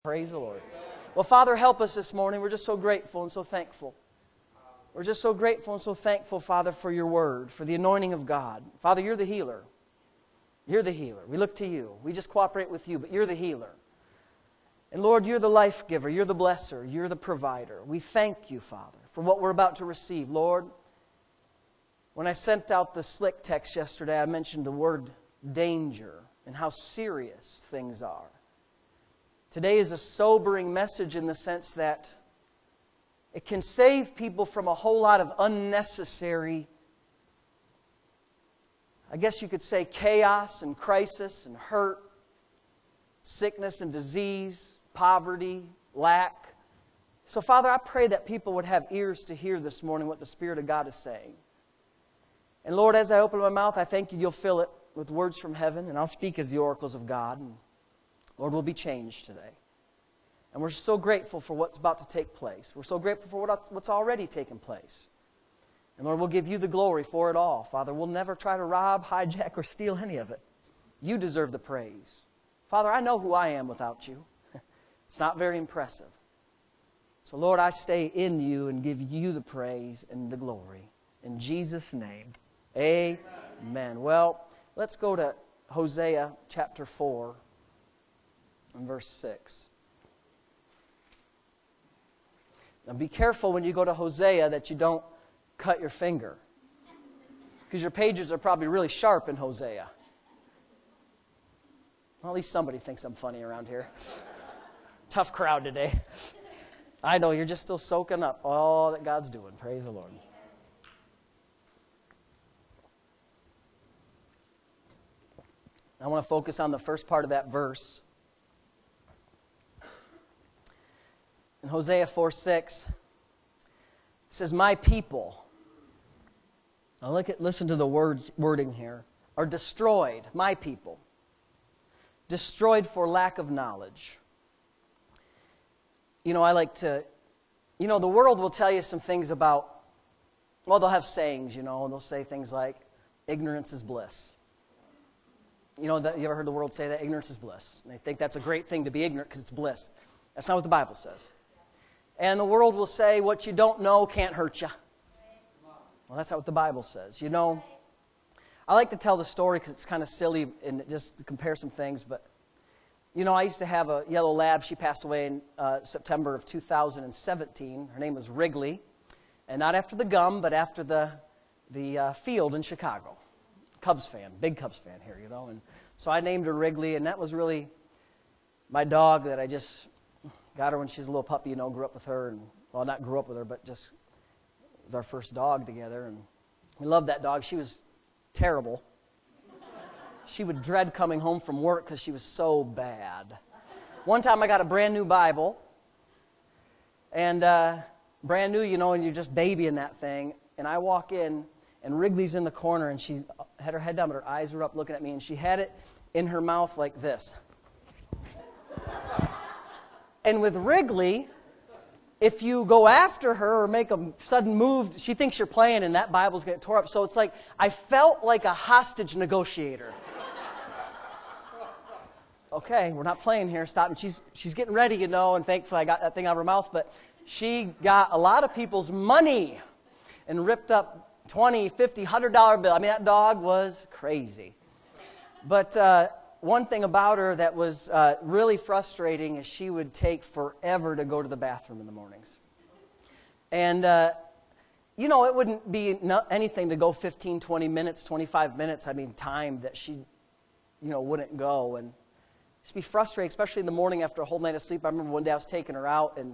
Praise the Lord. Well, Father, help us this morning. We're just so grateful and so thankful. We're just so grateful and so thankful, Father, for your word, for the anointing of God. Father, you're the healer. You're the healer. We look to you. We just cooperate with you, but you're the healer. And Lord, you're the life giver. You're the blesser. You're the provider. We thank you, Father, for what we're about to receive. Lord, when I sent out the slick text yesterday, I mentioned the word danger and how serious things are. Today is a sobering message in the sense that it can save people from a whole lot of unnecessary, I guess you could say, chaos and crisis and hurt, sickness and disease, poverty, lack. So, Father, I pray that people would have ears to hear this morning what the Spirit of God is saying. And Lord, as I open my mouth, I thank you you'll fill it with words from heaven, and I'll speak as the oracles of God. And Lord, we'll be changed today. And we're so grateful for what's about to take place. We're so grateful for what's already taken place. And Lord, we'll give you the glory for it all. Father, we'll never try to rob, hijack, or steal any of it. You deserve the praise. Father, I know who I am without you. It's not very impressive. So Lord, I stay in you and give you the praise and the glory. In Jesus' name, amen. Well, let's go to Hosea chapter 4. In verse 6. Now be careful when you go to Hosea that you don't cut your finger. Because your pages are probably really sharp in Hosea. Well, at least somebody thinks I'm funny around here. Tough crowd today. I know, you're just still soaking up all that God's doing. Praise the Lord. I want to focus on the first part of that verse. In Hosea 4:6, it says, "My people," now listen to the wording here, "are destroyed, my people, destroyed for lack of knowledge." You know, the world will tell you some things about, well, they'll have sayings, and they'll say things like, ignorance is bliss. You ever heard the world say that? Ignorance is bliss. And they think that's a great thing to be ignorant because it's bliss. That's not what the Bible says. And the world will say, what you don't know can't hurt you. Well, that's not what the Bible says. I like to tell the story because it's kind of silly and just to compare some things. But, I used to have a yellow lab. She passed away in September of 2017. Her name was Wrigley. And not after the gum, but after the field in Chicago. Cubs fan, big Cubs fan here, And so I named her Wrigley, and that was really my dog that I just got her when she was a little puppy, grew up with her. And, well, not grew up with her, but just was our first dog together. And we loved that dog. She was terrible. She would dread coming home from work because she was so bad. One time I got a brand new Bible. And brand new, and you're just babying that thing. And I walk in, and Wrigley's in the corner, and she had her head down, but her eyes were up looking at me. And she had it in her mouth like this. And with Wrigley, if you go after her or make a sudden move, she thinks you're playing and that Bible's getting tore up. So it's like, I felt like a hostage negotiator. Okay, we're not playing here, stop. And she's getting ready, and thankfully I got that thing out of her mouth. But she got a lot of people's money and ripped up $20, $50, $100 bill. I mean, that dog was crazy. But one thing about her that was really frustrating is she would take forever to go to the bathroom in the mornings. And, it wouldn't be anything to go 15, 20 minutes, 25 minutes, time that she, wouldn't go. And just be frustrating, especially in the morning after a whole night of sleep. I remember one day I was taking her out, and,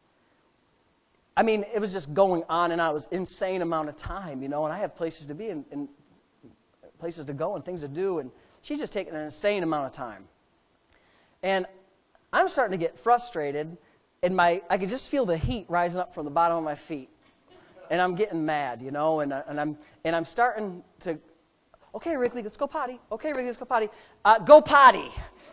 it was just going on and on. It was an insane amount of time, and I have places to be and places to go and things to do, and she's just taking an insane amount of time. And I'm starting to get frustrated, and I could just feel the heat rising up from the bottom of my feet. And I'm getting mad, and I'm starting to, okay, Wrigley, let's go potty. Okay, Wrigley, let's go potty. Go potty.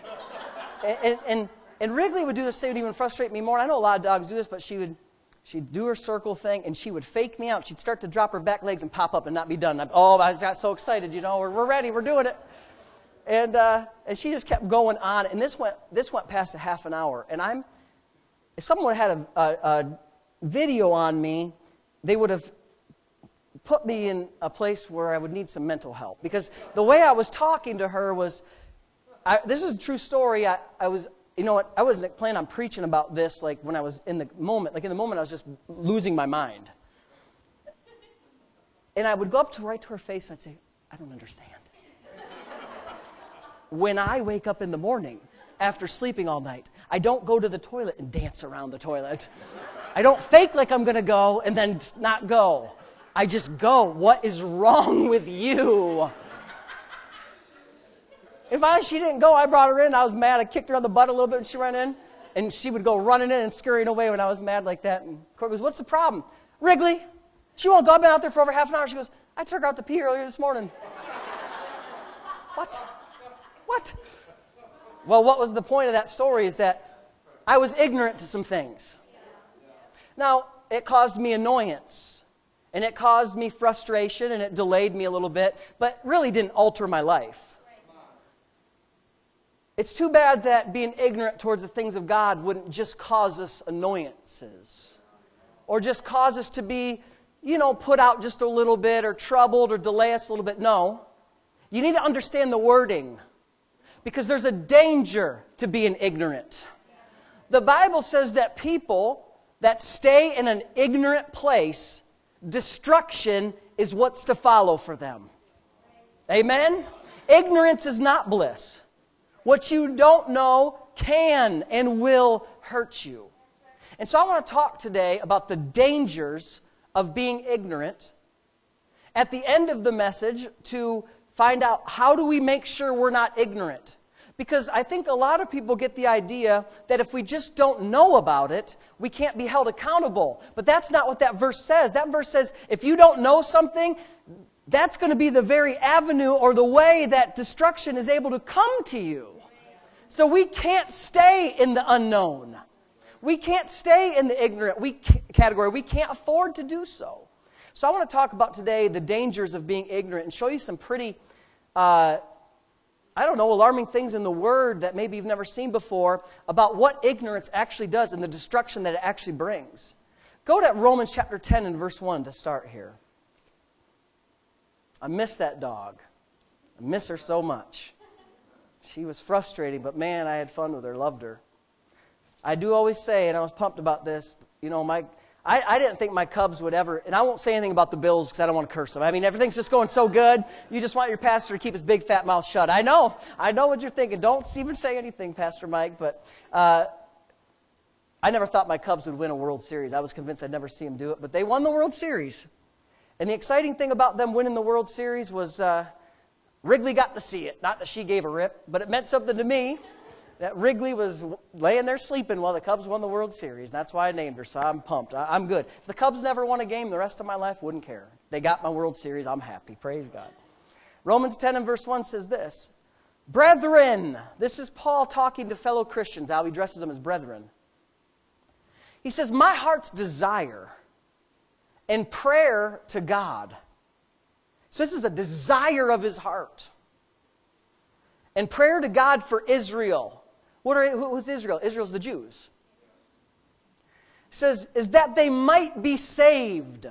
and Wrigley would do this thing that would even frustrate me more. I know a lot of dogs do this, but she'd do her circle thing, and she would fake me out. She'd start to drop her back legs and pop up and not be done. I got so excited, we're ready, we're doing it. And she just kept going on, and this went past a half an hour. And if someone had a video on me, they would have put me in a place where I would need some mental help. Because the way I was talking to her was, this is a true story. I was, I wasn't planning on preaching about this like when I was in the moment. Like in the moment, I was just losing my mind. And I would go up right to her face and I'd say, I don't understand. When I wake up in the morning after sleeping all night, I don't go to the toilet and dance around the toilet. I don't fake like I'm going to go and then not go. I just go. What is wrong with you? She didn't go, I brought her in. I was mad. I kicked her on the butt a little bit when she ran in. And she would go running in and scurrying away when I was mad like that. And Court goes, what's the problem? Wrigley, she won't go. I've been out there for over half an hour. She goes, I took her out to pee earlier this morning. What? Well, what was the point of that story is that I was ignorant to some things. Now, it caused me annoyance, and it caused me frustration, and it delayed me a little bit, but really didn't alter my life. It's too bad that being ignorant towards the things of God wouldn't just cause us annoyances, or just cause us to be, put out just a little bit, or troubled, or delay us a little bit. No. You need to understand the wording, because there's a danger to being ignorant. The Bible says that people that stay in an ignorant place, destruction is what's to follow for them. Amen? Ignorance is not bliss. What you don't know can and will hurt you. And so I want to talk today about the dangers of being ignorant. At the end of the message, to find out how do we make sure we're not ignorant. Because I think a lot of people get the idea that if we just don't know about it, we can't be held accountable. But that's not what that verse says. That verse says if you don't know something, that's going to be the very avenue or the way that destruction is able to come to you. So we can't stay in the unknown. We can't stay in the ignorant category. We can't afford to do so. So I want to talk about today the dangers of being ignorant and show you some pretty, alarming things in the Word that maybe you've never seen before about what ignorance actually does and the destruction that it actually brings. Go to Romans chapter 10 and verse 1 to start here. I miss that dog. I miss her so much. She was frustrating, but man, I had fun with her, loved her. I do always say, and I was pumped about this, I didn't think my Cubs would ever, and I won't say anything about the Bills because I don't want to curse them. I mean, everything's just going so good. You just want your pastor to keep his big fat mouth shut. I know what you're thinking. Don't even say anything, Pastor Mike, but I never thought my Cubs would win a World Series. I was convinced I'd never see them do it, but they won the World Series. And the exciting thing about them winning the World Series was Wrigley got to see it. Not that she gave a rip, but it meant something to me. That Wrigley was laying there sleeping while the Cubs won the World Series. And that's why I named her, so I'm pumped. I'm good. If the Cubs never won a game the rest of my life, wouldn't care. They got my World Series, I'm happy. Praise God. Romans 10 and verse 1 says this. Brethren, this is Paul talking to fellow Christians, how he dresses them as brethren. He says, my heart's desire and prayer to God. So this is a desire of his heart. And prayer to God for Israel. Who's Israel? Israel's the Jews. It says, is that they might be saved.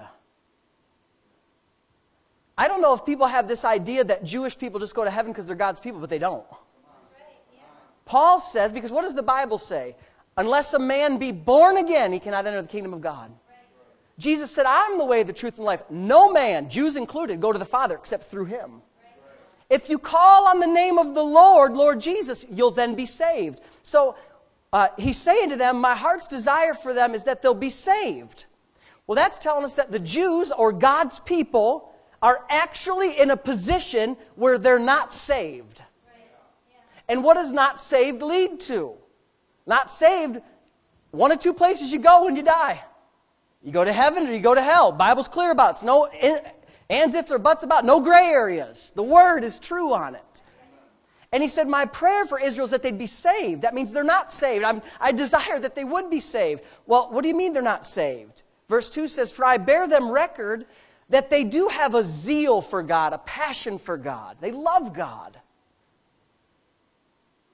I don't know if people have this idea that Jewish people just go to heaven because they're God's people, but they don't. Paul says, because what does the Bible say? Unless a man be born again, he cannot enter the kingdom of God. Jesus said, I'm the way, the truth, and life. No man, Jews included, go to the Father except through him. If you call on the name of the Lord Jesus, you'll then be saved. So he's saying to them, my heart's desire for them is that they'll be saved. Well, that's telling us that the Jews, or God's people, are actually in a position where they're not saved. And what does not saved lead to? Not saved, one of two places you go when you die. You go to heaven or you go to hell. Bible's clear about it. It's no ands, ifs, or buts about. No gray areas. The Word is true on it. And he said, my prayer for Israel is that they'd be saved. That means they're not saved. I desire that they would be saved. Well, what do you mean they're not saved? Verse 2 says, for I bear them record that they do have a zeal for God, a passion for God. They love God.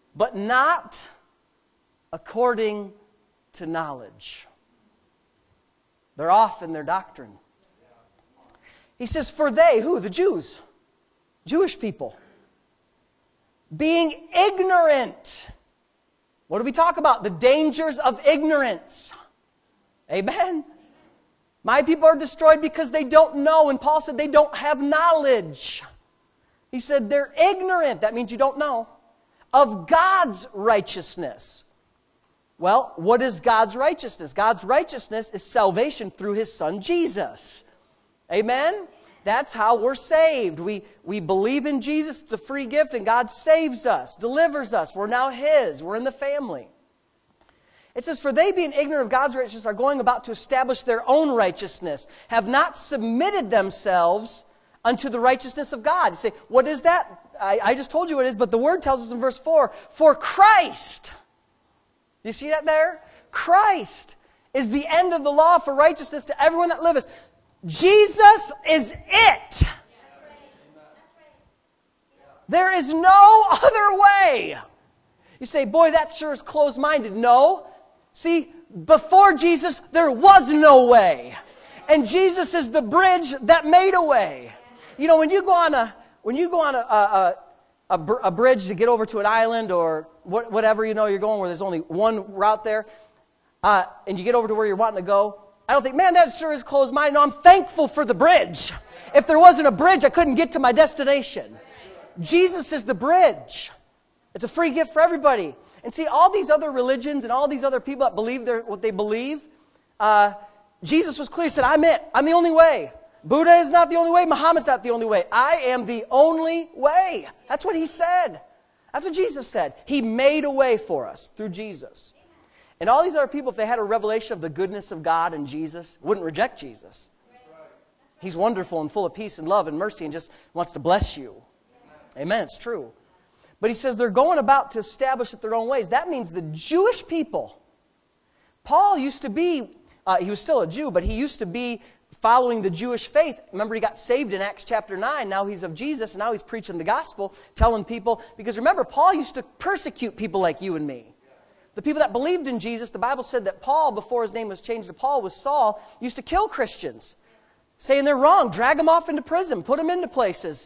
but not according to knowledge. They're off in their doctrine. He says, for they, who? The Jews. Jewish people. Being ignorant. What do we talk about? The dangers of ignorance. Amen. My people are destroyed because they don't know. And Paul said they don't have knowledge. He said they're ignorant. That means you don't know. Of God's righteousness. Well, what is God's righteousness? God's righteousness is salvation through His Son Jesus. Amen? That's how we're saved. We believe in Jesus. It's a free gift, and God saves us, delivers us. We're now His. We're in the family. It says, for they being ignorant of God's righteousness are going about to establish their own righteousness, have not submitted themselves unto the righteousness of God. You say, what is that? I just told you what it is, but the Word tells us in verse 4, for Christ. You see that there? Christ is the end of the law for righteousness to everyone that liveth. Jesus is it. There is no other way. You say, boy, that sure is closed-minded. No. See, before Jesus, there was no way. And Jesus is the bridge that made a way. You know, when you go on a bridge to get over to an island or whatever, you know, you're going where there's only one route there, and you get over to where you're wanting to go, I don't think, man, that sure is closed-minded. No, I'm thankful for the bridge. If there wasn't a bridge, I couldn't get to my destination. Jesus is the bridge. It's a free gift for everybody. And see, all these other religions and all these other people that believe what they believe, Jesus was clear. He said, I'm it. I'm the only way. Buddha is not the only way. Muhammad's not the only way. I am the only way. That's what He said. That's what Jesus said. He made a way for us through Jesus. And all these other people, if they had a revelation of the goodness of God and Jesus, wouldn't reject Jesus. He's wonderful and full of peace and love and mercy and just wants to bless you. Amen. It's true. But he says they're going about to establish it their own ways. That means the Jewish people. Paul used to be, he was still a Jew, but he used to be following the Jewish faith. Remember, he got saved in Acts chapter 9. Now he's of Jesus, and now he's preaching the gospel, telling people. Because remember, Paul used to persecute people like you and me. The people that believed in Jesus, the Bible said that Paul, before his name was changed to Paul, was Saul, used to kill Christians, saying they're wrong, drag them off into prison, put them into places,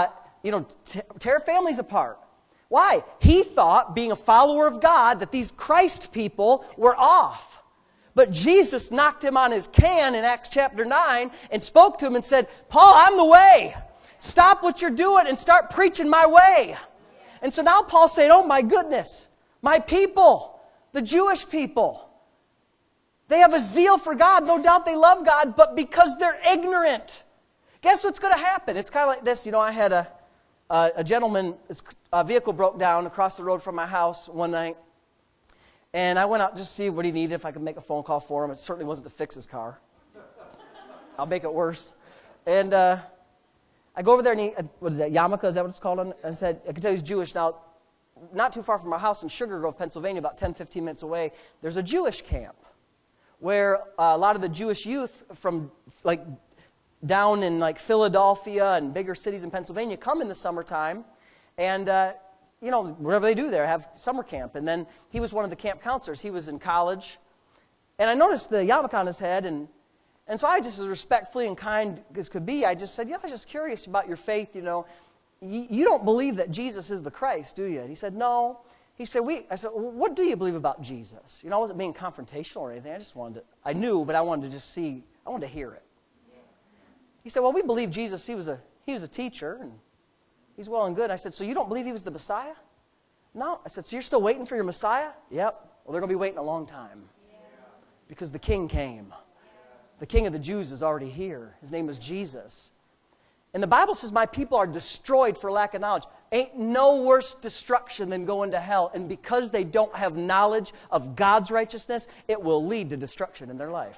tear families apart. Why? He thought, being a follower of God, that these Christ people were off. But Jesus knocked him on his can in Acts chapter 9 and spoke to him and said, Paul, I'm the way. Stop what you're doing and start preaching my way. And so now Paul's saying, oh my goodness, my people, the Jewish people, they have a zeal for God. No doubt they love God, but because they're ignorant. Guess what's going to happen? It's kind of like this. You know, I had a gentleman, his vehicle broke down across the road from my house one night. And I went out just to see what he needed, if I could make a phone call for him. It certainly wasn't to fix his car. I'll make it worse. And I go over there and what is that, Yarmulke, is that what it's called? And I said, I can tell he's Jewish. Now, not too far from our house in Sugar Grove, Pennsylvania, about 10, 15 minutes away, there's a Jewish camp where a lot of the Jewish youth from like down in like Philadelphia and bigger cities in Pennsylvania come in the summertime and, whatever they do there, have summer camp. And then he was one of the camp counselors. He was in college. And I noticed the yarmulke on his head. And so I just, as respectfully and kind as could be, I just said, I was just curious about your faith, You don't believe that Jesus is the Christ, do you? And he said, no. He said, I said, well, what do you believe about Jesus? I wasn't being confrontational or anything. I knew, but I wanted to just see, I wanted to hear it. He said, well, we believe Jesus, he was a teacher, and he's well and good. I said, so you don't believe he was the Messiah? No. I said, so you're still waiting for your Messiah? Yep. Well, they're going to be waiting a long time. Because the King came. The King of the Jews is already here. His name is Jesus. And the Bible says, my people are destroyed for lack of knowledge. Ain't no worse destruction than going to hell. And because they don't have knowledge of God's righteousness, it will lead to destruction in their life.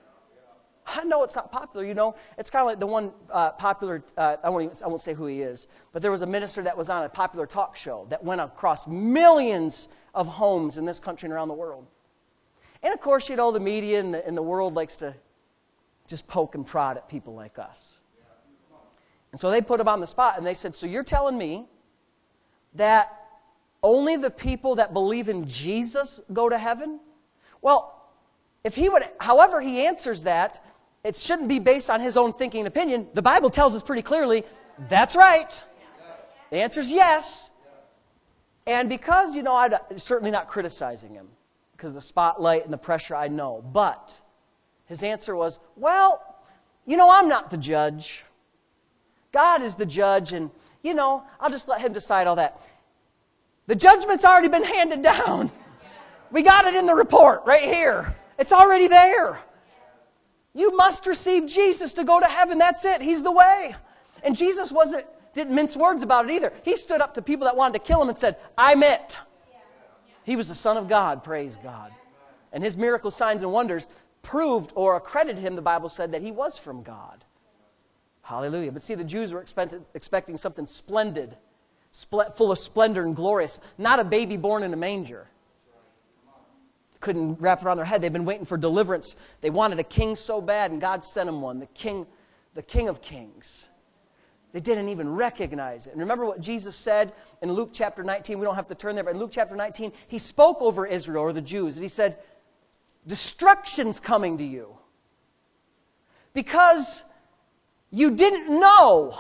I know it's not popular, It's kind of like the one popular, I won't say who he is, but there was a minister that was on a popular talk show that went across millions of homes in this country and around the world. And of course, the media and the world likes to just poke and prod at people like us. And so they put him on the spot and they said, so you're telling me that only the people that believe in Jesus go to heaven? Well, however he answers that, it shouldn't be based on his own thinking and opinion. The Bible tells us pretty clearly, that's right. The answer is yes. And because, I'm certainly not criticizing him, because of the spotlight and the pressure, I know. But his answer was, well, I'm not the judge. God is the judge, and, I'll just let him decide all that. The judgment's already been handed down. We got it in the report right here. It's already there. You must receive Jesus to go to heaven. That's it. He's the way. And Jesus didn't mince words about it either. He stood up to people that wanted to kill him and said, I'm it. He was the Son of God, praise God. And his miracle signs and wonders proved or accredited him, the Bible said, that he was from God. Hallelujah. But see, the Jews were expecting something splendid, full of splendor and glorious, not a baby born in a manger. Couldn't wrap it around their head. They've been waiting for deliverance. They wanted a king so bad, and God sent them one, the King of Kings. They didn't even recognize it. And remember what Jesus said in Luke chapter 19. We don't have to turn there, but in Luke chapter 19, he spoke over Israel, or the Jews, and he said, destruction's coming to you because you didn't know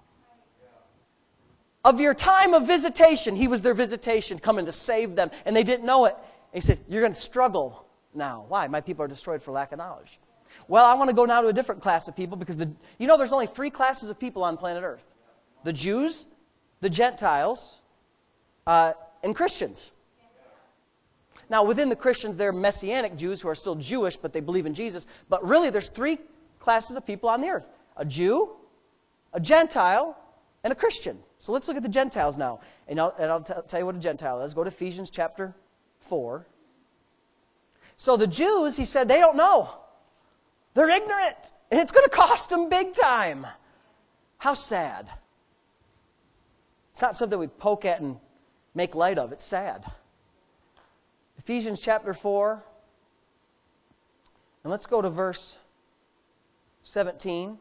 of your time of visitation. He was their visitation, coming to save them, and they didn't know it. And he said, you're going to struggle now. Why? My people are destroyed for lack of knowledge. Well, I want to go now to a different class of people because there's only 3 classes of people on planet Earth. The Jews, the Gentiles, and Christians. Now, within the Christians, there are Messianic Jews who are still Jewish, but they believe in Jesus. But really, there's 3 classes of people on the earth. A Jew, a Gentile, and a Christian. So let's look at the Gentiles now. And I'll tell you what a Gentile is. Go to Ephesians chapter 4. So the Jews, he said, they don't know. They're ignorant. And it's going to cost them big time. How sad. It's not something we poke at and make light of. It's sad. Ephesians chapter 4. And let's go to verse 17.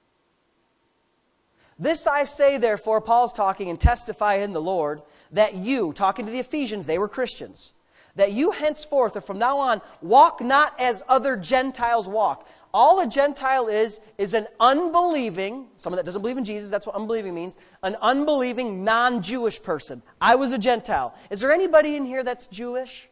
This I say, therefore, Paul's talking, and testify in the Lord, that you, talking to the Ephesians, they were Christians, that you henceforth, or from now on, walk not as other Gentiles walk. All a Gentile is an unbelieving, someone that doesn't believe in Jesus, that's what unbelieving means, an unbelieving non-Jewish person. I was a Gentile. Is there anybody in here that's Jewish?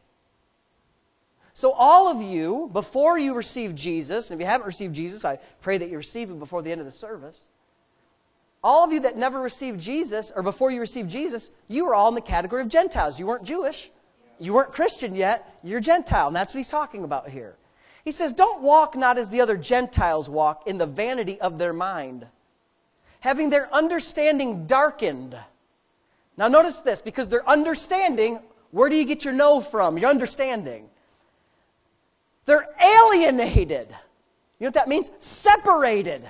So all of you, before you receive Jesus, and if you haven't received Jesus, I pray that you receive Him before the end of the service. All of you that never received Jesus, or before you received Jesus, you were all in the category of Gentiles. You weren't Jewish. You weren't Christian yet. You're Gentile. And that's what he's talking about here. He says, don't walk not as the other Gentiles walk in the vanity of their mind, having their understanding darkened. Now notice this, because their understanding, where do you get your know from? Your understanding. They're alienated. You know what that means? Separated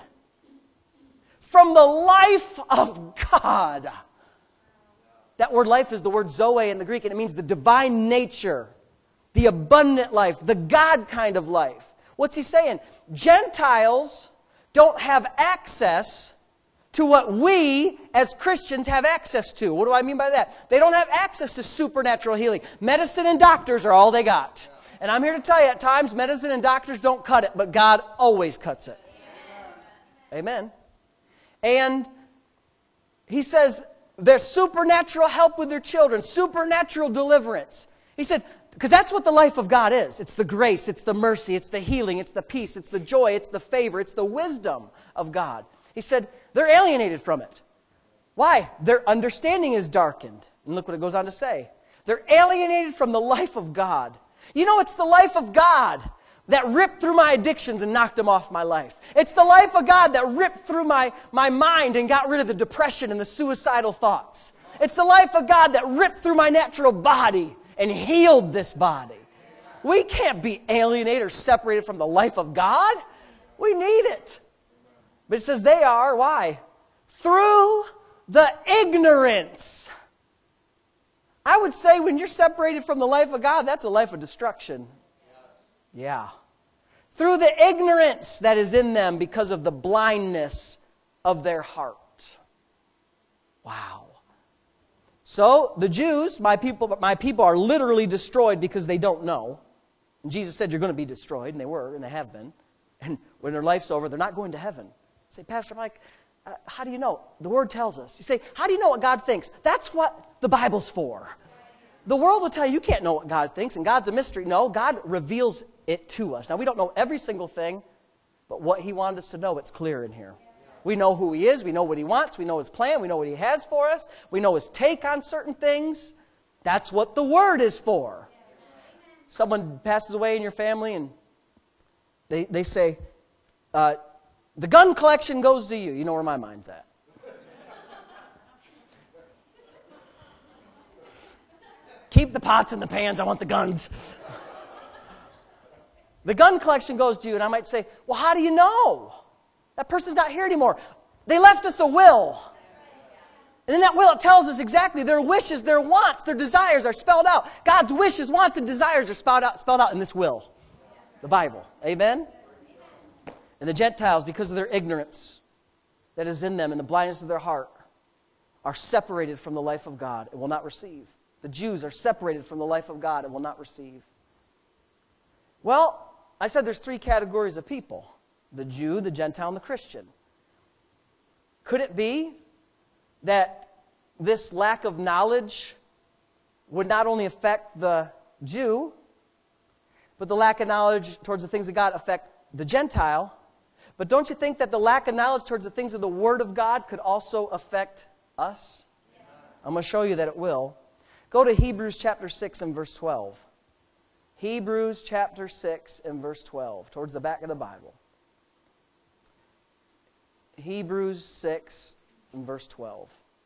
from the life of God. That word life is the word zoe in the Greek, and it means the divine nature, the abundant life, the God kind of life. What's he saying? Gentiles don't have access to what we as Christians have access to. What do I mean by that? They don't have access to supernatural healing. Medicine and doctors are all they got. And I'm here to tell you, at times, medicine and doctors don't cut it, but God always cuts it. Amen. And he says there's supernatural help with their children, supernatural deliverance. He said, because that's what the life of God is. It's the grace, it's the mercy, it's the healing, it's the peace, it's the joy, it's the favor, it's the wisdom of God. He said they're alienated from it. Why? Their understanding is darkened. And look what it goes on to say. They're alienated from the life of God. You know, it's the life of God that ripped through my addictions and knocked them off my life. It's the life of God that ripped through my mind and got rid of the depression and the suicidal thoughts. It's the life of God that ripped through my natural body and healed this body. We can't be alienated or separated from the life of God. We need it. But it says they are, why? Through the ignorance. I would say when you're separated from the life of God, that's a life of destruction. Yeah. Through the ignorance that is in them because of the blindness of their heart. Wow. So the Jews, my people are literally destroyed because they don't know. And Jesus said you're going to be destroyed, and they were, and they have been. And when their life's over, they're not going to heaven. You say, Pastor Mike, how do you know? The Word tells us. You say, how do you know what God thinks? That's what the Bible's for. The world will tell you can't know what God thinks, and God's a mystery. No, God reveals it to us. Now, we don't know every single thing, but what He wanted us to know, it's clear in here. We know who He is. We know what He wants. We know His plan. We know what He has for us. We know His take on certain things. That's what the Word is for. Someone passes away in your family, and they say, the gun collection goes to you. You know where my mind's at. Keep the pots and the pans. I want the guns. The gun collection goes to you, and I might say, well, how do you know? That person's not here anymore. They left us a will. And in that will, it tells us exactly their wishes, their wants, their desires are spelled out. God's wishes, wants, and desires are spelled out in this will, the Bible. Amen? And the Gentiles, because of their ignorance that is in them and the blindness of their heart, are separated from the life of God and will not receive. The Jews are separated from the life of God and will not receive. Well, I said there's three categories of people. The Jew, the Gentile, and the Christian. Could it be that this lack of knowledge would not only affect the Jew, but the lack of knowledge towards the things of God affect the Gentile? But don't you think that the lack of knowledge towards the things of the Word of God could also affect us? Yeah. I'm going to show you that it will. Go to Hebrews chapter 6 and verse 12. Hebrews chapter 6 and verse 12, towards the back of the Bible. Hebrews 6 and verse 12.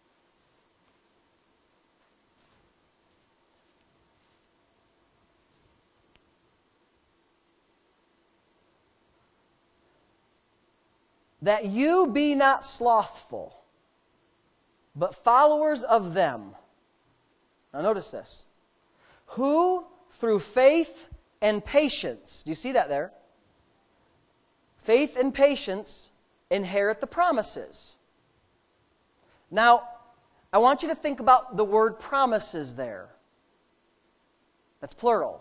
That you be not slothful, but followers of them. Now notice this. Who through faith and patience, do you see that there? Faith and patience inherit the promises. Now, I want you to think about the word promises there. That's plural.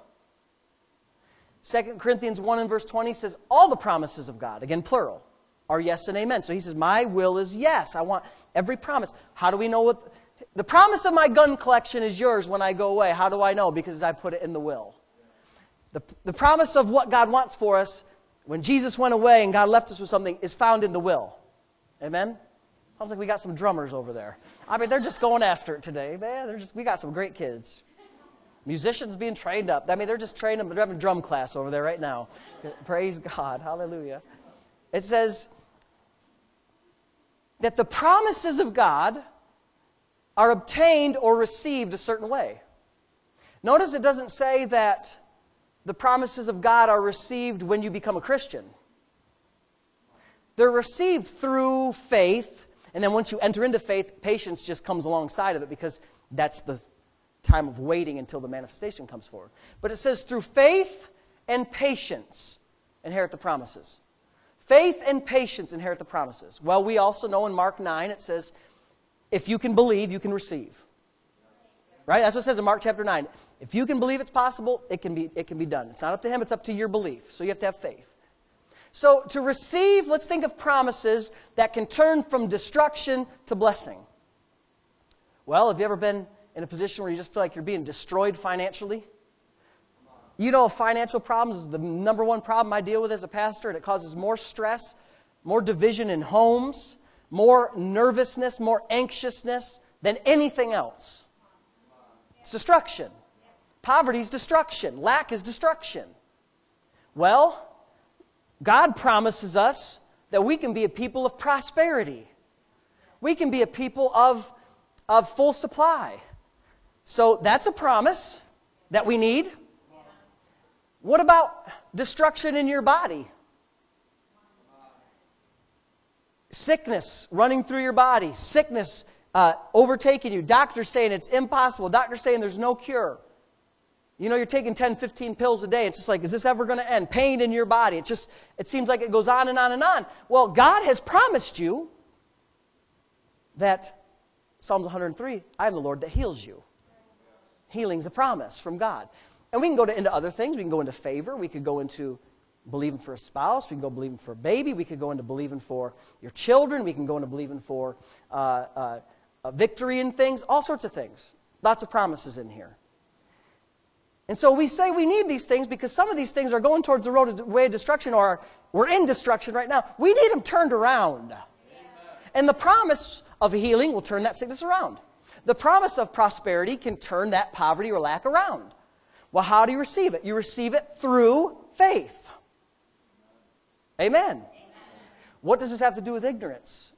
2 Corinthians 1 and verse 20 says, all the promises of God, again plural, are yes and amen. So he says, my will is yes. I want every promise. How do we know what... The promise of my gun collection is yours when I go away. How do I know? Because I put it in the will. The promise of what God wants for us when Jesus went away and God left us with something is found in the will. Amen? Sounds like we got some drummers over there. I mean, they're just going after it today. Man, we got some great kids. Musicians being trained up. I mean, they're just training them. They're having drum class over there right now. Praise God. Hallelujah. It says that the promises of God are obtained or received a certain way. Notice it doesn't say that the promises of God are received when you become a Christian. They're received through faith, and then once you enter into faith, patience just comes alongside of it because that's the time of waiting until the manifestation comes forward. But it says through faith and patience inherit the promises. Faith and patience inherit the promises. Well, we also know in Mark 9 it says, if you can believe, you can receive. Right? That's what it says in Mark chapter 9. If you can believe it's possible, it can be done. It's not up to him, it's up to your belief. So you have to have faith. So to receive, let's think of promises that can turn from destruction to blessing. Well, have you ever been in a position where you just feel like you're being destroyed financially? You know, financial problems is the number one problem I deal with as a pastor, and it causes more stress, more division in homes, more nervousness, more anxiousness than anything else. It's destruction. Poverty is destruction. Lack is destruction. Well, God promises us that we can be a people of prosperity. We can be a people of full supply. So that's a promise that we need. What about destruction in your body? Sickness running through your body. Sickness overtaking you. Doctors saying it's impossible. Doctors saying there's no cure. You know, you're taking 10, 15 pills a day. It's just like, is this ever going to end? Pain in your body. It seems like it goes on and on and on. Well, God has promised you that Psalms 103, I am the Lord that heals you. Healing's a promise from God. And we can go into other things. We can go into favor. We could go into believing for a spouse. We can go believing for a baby. We could go into believing for your children. We can go into believing for a victory in things. All sorts of things. Lots of promises in here. And so we say we need these things because some of these things are going towards the way of destruction, or we're in destruction right now. We need them turned around. Amen. And the promise of healing will turn that sickness around. The promise of prosperity can turn that poverty or lack around. Well, how do you receive it? You receive it through faith. Amen. Amen. What does this have to do with ignorance?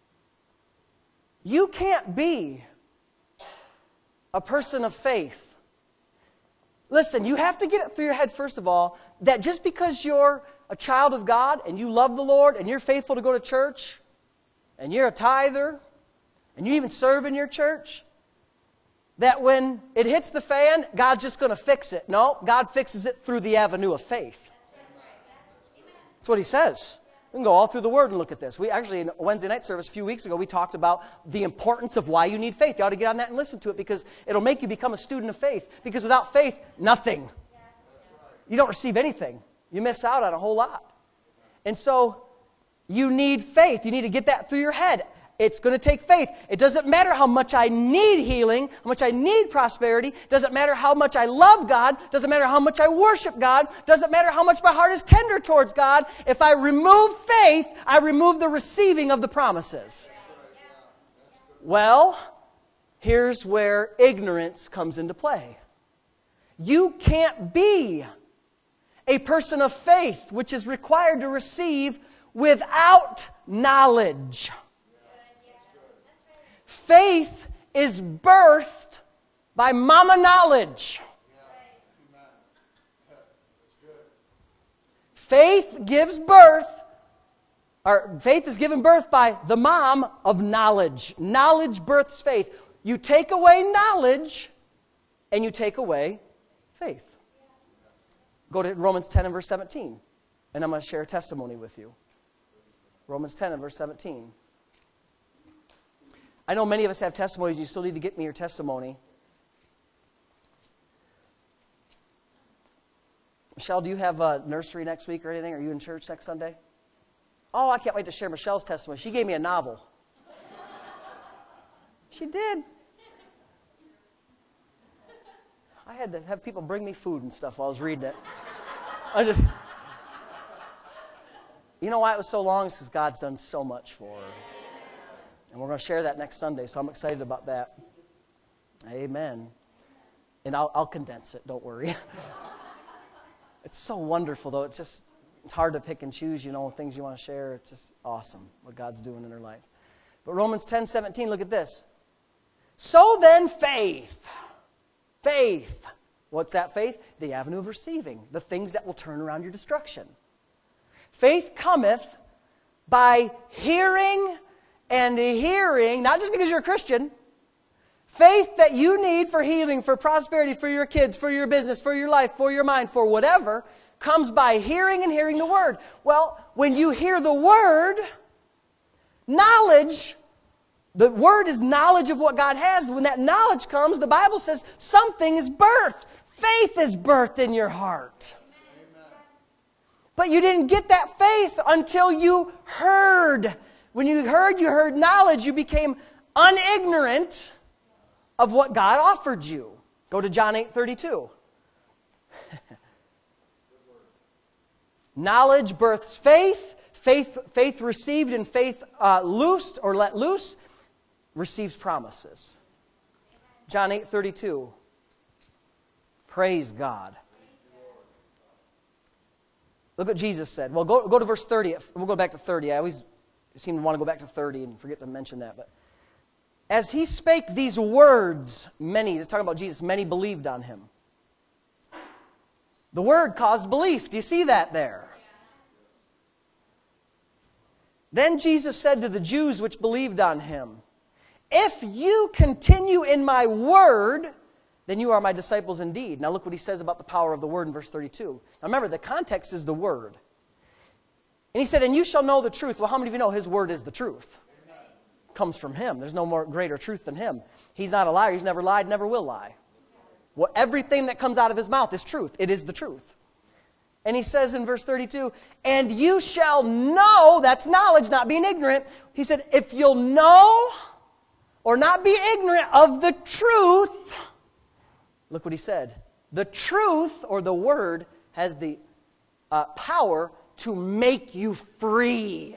You can't be a person of faith. Listen, you have to get it through your head, first of all, that just because you're a child of God and you love the Lord and you're faithful to go to church and you're a tither and you even serve in your church, that when it hits the fan, God's just going to fix it. No, God fixes it through the avenue of faith. That's what He says. We can go all through the Word and look at this. We actually, in a Wednesday night service a few weeks ago, we talked about the importance of why you need faith. You ought to get on that and listen to it because it'll make you become a student of faith. Because without faith, nothing. You don't receive anything. You miss out on a whole lot. And so, you need faith. You need to get that through your head. It's going to take faith. It doesn't matter how much I need healing, how much I need prosperity. It doesn't matter how much I love God. It doesn't matter how much I worship God. It doesn't matter how much my heart is tender towards God. If I remove faith, I remove the receiving of the promises. Well, here's where ignorance comes into play. You can't be a person of faith, which is required to receive, without knowledge. Faith is birthed by mama knowledge. Faith gives birth, or faith is given birth by the mom of knowledge. Knowledge births faith. You take away knowledge, and you take away faith. Go to Romans 10 and verse 17, and I'm going to share a testimony with you. Romans 10 and verse 17. I know many of us have testimonies. You still need to get me your testimony. Michelle, do you have a nursery next week or anything? Are you in church next Sunday? Oh, I can't wait to share Michelle's testimony. She gave me a novel. She did. I had to have people bring me food and stuff while I was reading it. You know why it was so long? It's because God's done so much for her. And we're going to share that next Sunday, so I'm excited about that. Amen. And I'll condense it, don't worry. It's so wonderful, though. It's hard to pick and choose, things you want to share. It's just awesome what God's doing in her life. But Romans 10:17, look at this. So then faith. Faith. What's that faith? The avenue of receiving. The things that will turn around your destruction. Faith cometh by hearing and hearing, not just because you're a Christian. Faith that you need for healing, for prosperity, for your kids, for your business, for your life, for your mind, for whatever, comes by hearing and hearing the Word. Well, when you hear the Word, knowledge, the Word is knowledge of what God has. When that knowledge comes, the Bible says something is birthed. Faith is birthed in your heart. Amen. But you didn't get that faith until you heard. When you heard knowledge, you became unignorant of what God offered you. Go to John 8:32. Knowledge births faith. Faith received and faith loosed or let loose receives promises. John 8:32. Praise God. Look what Jesus said. Well, go to verse 30. We'll go back to 30. I always seem to want to go back to 30 and forget to mention that. But as he spake these words, many, he's talking about Jesus, many believed on him. The word caused belief. Do you see that there? Then Jesus said to the Jews which believed on him, if you continue in my word, then you are my disciples indeed. Now look what he says about the power of the word in verse 32. Now remember, the context is the word. And he said, and you shall know the truth. Well, how many of you know his word is the truth? Amen. comes from Him. There's no more greater truth than Him. He's not a liar. He's never lied, never will lie. Well, everything that comes out of His mouth is truth. It is the truth. And He says in verse 32, and you shall know, that's knowledge, not being ignorant. He said, if you'll know or not be ignorant of the truth, look what He said. The truth, or the Word, has the power to make you free.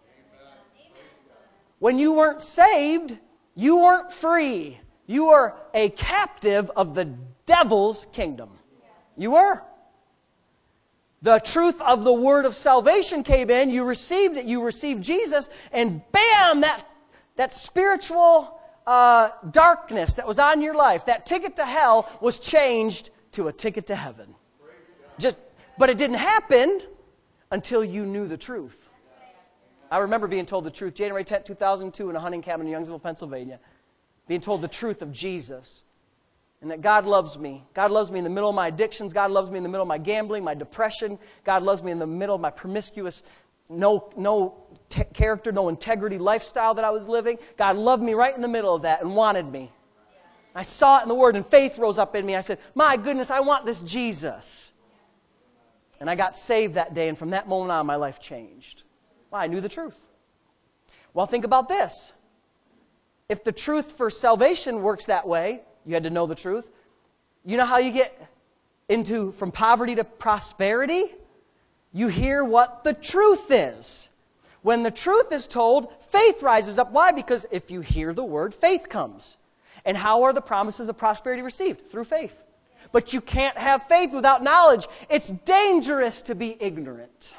When you weren't saved, you weren't free. You were a captive of the devil's kingdom. You were. The truth of the word of salvation came in. You received it. You received Jesus. And bam, that spiritual darkness that was on your life, that ticket to hell, was changed to a ticket to heaven. But it didn't happen until you knew the truth. I remember being told the truth January 10, 2002 in a hunting cabin in Youngsville, Pennsylvania. Being told the truth of Jesus. And that God loves me. God loves me in the middle of my addictions. God loves me in the middle of my gambling, my depression. God loves me in the middle of my promiscuous, no character, no integrity lifestyle that I was living. God loved me right in the middle of that and wanted me. I saw it in the Word, and faith rose up in me. I said, my goodness, I want this Jesus. And I got saved that day, and from that moment on, my life changed. Well, I knew the truth. Well, think about this. If the truth for salvation works that way, you had to know the truth. You know how you get from poverty to prosperity? You hear what the truth is. When the truth is told, faith rises up. Why? Because if you hear the word, faith comes. And how are the promises of prosperity received? Through faith. But you can't have faith without knowledge. It's dangerous to be ignorant.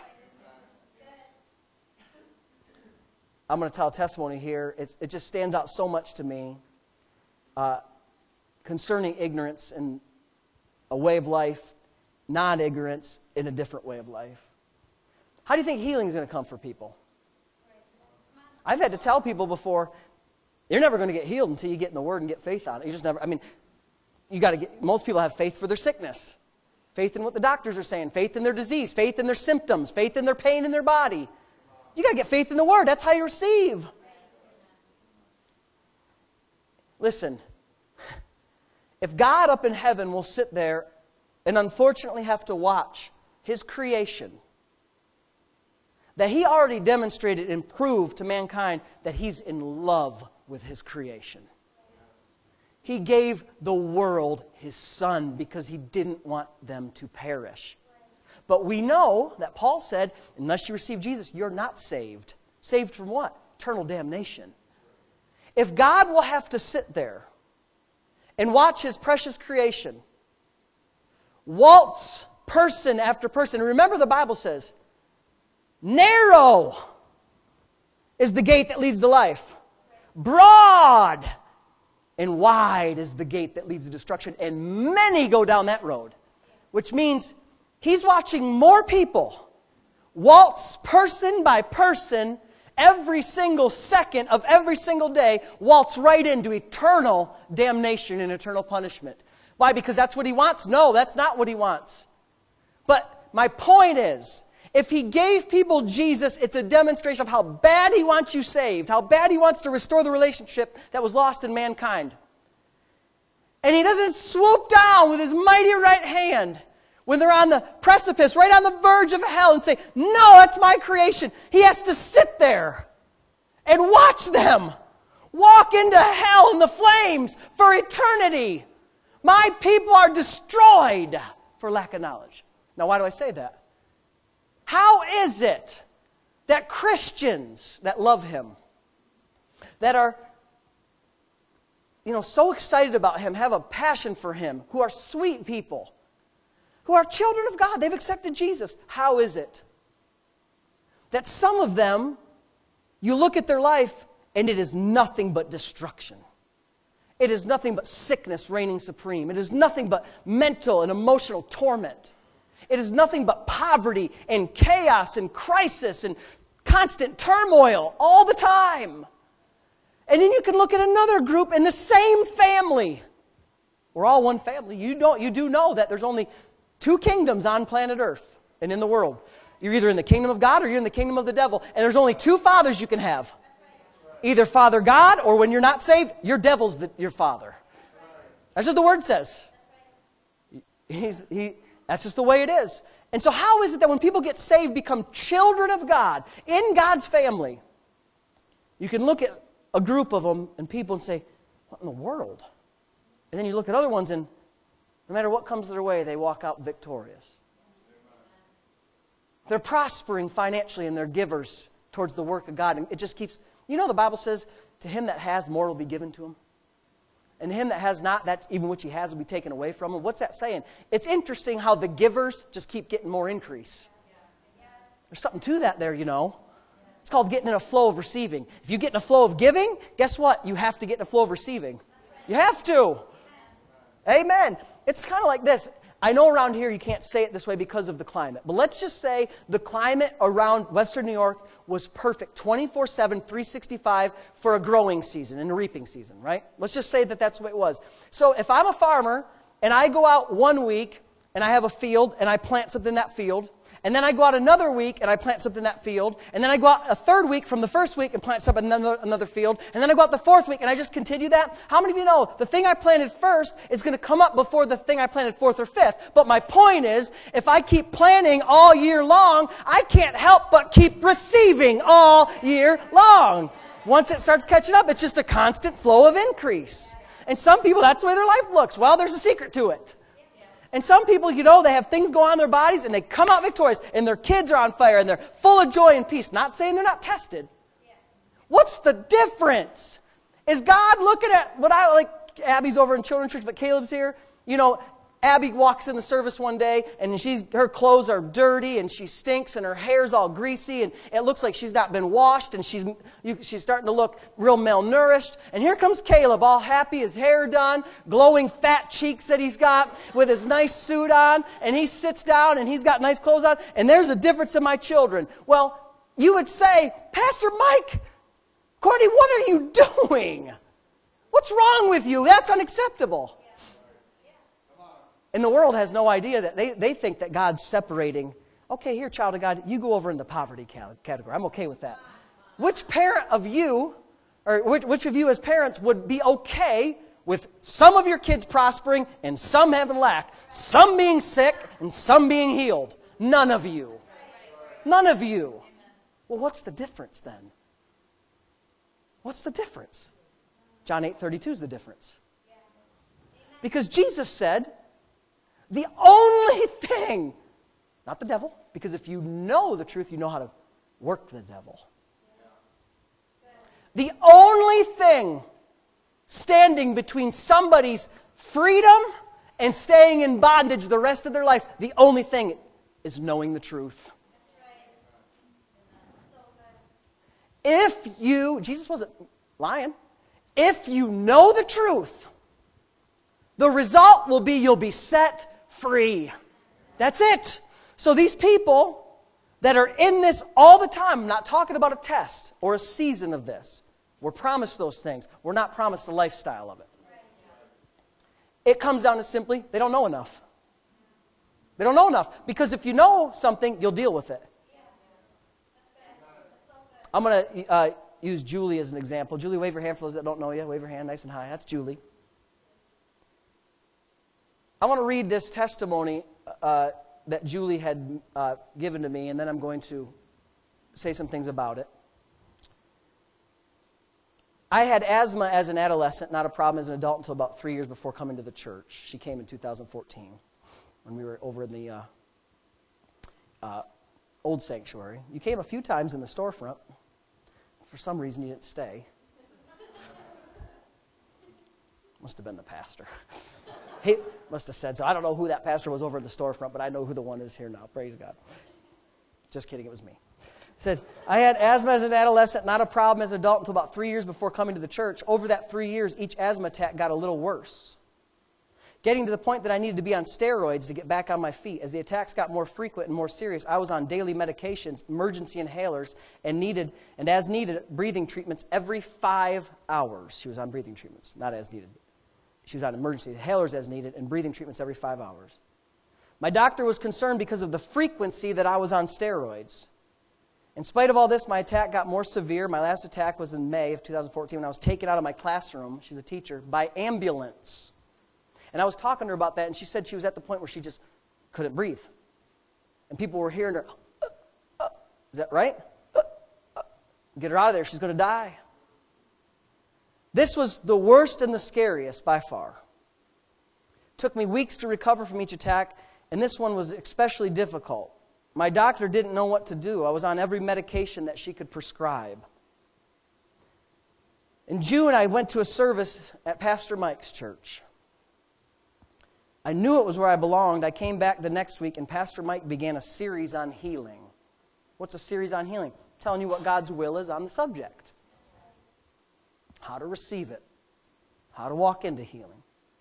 I'm going to tell a testimony here. It just stands out so much to me concerning ignorance in a way of life, non-ignorance in a different way of life. How do you think healing is going to come for people? I've had to tell people before, you're never going to get healed until you get in the Word and get faith on it. You just never, most people have faith for their sickness. Faith in what the doctors are saying. Faith in their disease. Faith in their symptoms. Faith in their pain in their body. You got to get faith in the Word. That's how you receive. Listen, if God up in heaven will sit there and unfortunately have to watch His creation, that He already demonstrated and proved to mankind that He's in love with His creation. He gave the world His Son because He didn't want them to perish. But we know that Paul said, unless you receive Jesus, you're not saved. Saved from what? Eternal damnation. If God will have to sit there and watch His precious creation waltz person after person, and remember the Bible says, narrow is the gate that leads to life. Broad and wide is the gate that leads to destruction, and many go down that road. Which means He's watching more people waltz person by person every single second of every single day, waltz right into eternal damnation and eternal punishment. Why? Because that's what He wants? No, that's not what He wants. But my point is, if He gave people Jesus, it's a demonstration of how bad He wants you saved, how bad He wants to restore the relationship that was lost in mankind. And He doesn't swoop down with His mighty right hand when they're on the precipice, right on the verge of hell, and say, no, that's my creation. He has to sit there and watch them walk into hell in the flames for eternity. My people are destroyed for lack of knowledge. Now, why do I say that? How is it that Christians that love Him, that are so excited about Him, have a passion for Him, who are sweet people, who are children of God, they've accepted Jesus, how is it that some of them, you look at their life and it is nothing but destruction? It is nothing but sickness reigning supreme. It is nothing but mental and emotional torment. It is nothing but poverty and chaos and crisis and constant turmoil all the time. And then you can look at another group in the same family. We're all one family. You do know that there's only two kingdoms on planet Earth and in the world. You're either in the kingdom of God or you're in the kingdom of the devil. And there's only two fathers you can have. Either Father God, or when you're not saved, your devil's your father. That's what the Word says. That's just the way it is. And so how is it that when people get saved, become children of God, in God's family, you can look at a group of them and people and say, what in the world? And then you look at other ones and no matter what comes their way, they walk out victorious. They're prospering financially and they're givers towards the work of God. And it just keeps, the Bible says, to him that has, more will be given to him. And to him that has not, that even which he has will be taken away from him. What's that saying? It's interesting how the givers just keep getting more increase. There's something to that there, It's called getting in a flow of receiving. If you get in a flow of giving, guess what? You have to get in a flow of receiving. You have to. Amen. It's kind of like this. I know around here you can't say it this way because of the climate. But let's just say the climate around Western New York was perfect 24/7, 365 for a growing season and a reaping season, right? Let's just say that that's the way it was. So if I'm a farmer and I go out one week and I have a field and I plant something in that field, and then I go out another week and I plant something in that field, and then I go out a third week from the first week and plant something in another field, and then I go out the fourth week and I just continue that. How many of you know the thing I planted first is going to come up before the thing I planted fourth or fifth? But my point is, if I keep planting all year long, I can't help but keep receiving all year long. Once it starts catching up, it's just a constant flow of increase. And some people, that's the way their life looks. Well, there's a secret to it. And some people, they have things go on in their bodies and they come out victorious and their kids are on fire and they're full of joy and peace. Not saying they're not tested. What's the difference? Is God looking at what Abby's over in children's church, but Caleb's here? Abby walks in the service one day and her clothes are dirty and she stinks and her hair's all greasy and it looks like she's not been washed and she's starting to look real malnourished. And here comes Caleb, all happy, his hair done, glowing fat cheeks that he's got with his nice suit on, and he sits down and he's got nice clothes on, and there's a difference in my children. Well, you would say, Pastor Mike, Courtney, what are you doing? What's wrong with you? That's unacceptable. And the world has no idea that they think that God's separating. Okay, here, child of God, you go over in the poverty category. I'm okay with that. Which parent of you, or which of you as parents would be okay with some of your kids prospering and some having lack, some being sick and some being healed? None of you. None of you. Well, what's the difference then? What's the difference? John 8:32 is the difference. Because Jesus said, the only thing, not the devil, because if you know the truth, you know how to work the devil. The only thing standing between somebody's freedom and staying in bondage the rest of their life, the only thing is knowing the truth. Jesus wasn't lying, if you know the truth, the result will be you'll be set free. That's it. So these people that are in this all the time, I'm not talking about a test or a season of this. We're promised those things. We're not promised a lifestyle of it. It comes down to simply, they don't know enough. They don't know enough. Because if you know something, you'll deal with it. I'm going to use Julie as an example. Julie, wave your hand for those that don't know you. Wave your hand nice and high. That's Julie. I want to read this testimony that Julie had given to me, and then I'm going to say some things about it. I had asthma as an adolescent, not a problem as an adult until about 3 years before coming to the church. She came in 2014 when we were over in the old sanctuary. You came a few times in the storefront. For some reason, you didn't stay. Must have been the pastor. He must have said so. I don't know who that pastor was over at the storefront, but I know who the one is here now. Praise God. Just kidding, it was me. He said, I had asthma as an adolescent, not a problem as an adult until about 3 years before coming to the church. Over that 3 years, each asthma attack got a little worse, getting to the point that I needed to be on steroids to get back on my feet. As the attacks got more frequent and more serious, I was on daily medications, emergency inhalers, and as needed, breathing treatments every 5 hours. She was on breathing treatments, not as needed. She was on emergency inhalers as needed and breathing treatments every 5 hours. My doctor was concerned because of the frequency that I was on steroids. In spite of all this, my attack got more severe. My last attack was in May of 2014 when I was taken out of my classroom, she's a teacher, by ambulance. And I was talking to her about that, and she said she was at the point where she just couldn't breathe. And people were hearing her, is that right? Get her out of there, she's going to die. This was the worst and the scariest by far. It took me weeks to recover from each attack, and this one was especially difficult. My doctor didn't know what to do. I was on every medication that she could prescribe. In June, I went to a service at Pastor Mike's church. I knew it was where I belonged. I came back the next week, and Pastor Mike began a series on healing. What's a series on healing? Telling you what God's will is on the subject. How to receive it. How to walk into healing.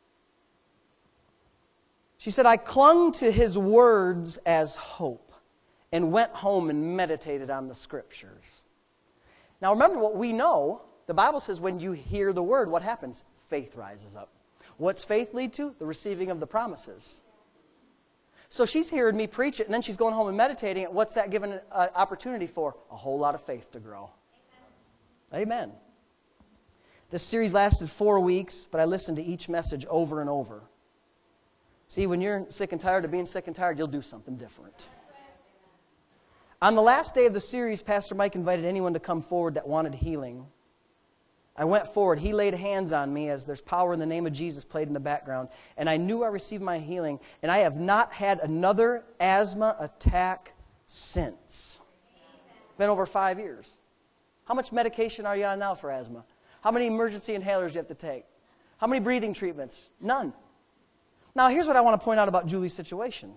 She said, I clung to His words as hope and went home and meditated on the Scriptures. Now remember what we know. The Bible says when you hear the Word, what happens? Faith rises up. What's faith lead to? The receiving of the promises. So she's hearing me preach it, and then she's going home and meditating it. What's that given an opportunity for? A whole lot of faith to grow. Amen. This series lasted 4 weeks, but I listened to each message over and over. See, when you're sick and tired of being sick and tired, you'll do something different. On the last day of the series, Pastor Mike invited anyone to come forward that wanted healing. I went forward. He laid hands on me as There's Power in the Name of Jesus played in the background. And I knew I received my healing. And I have not had another asthma attack since. It's been over 5 years. How much medication are you on now for asthma? How many emergency inhalers do you have to take? How many breathing treatments? None. Now, here's what I want to point out about Julie's situation.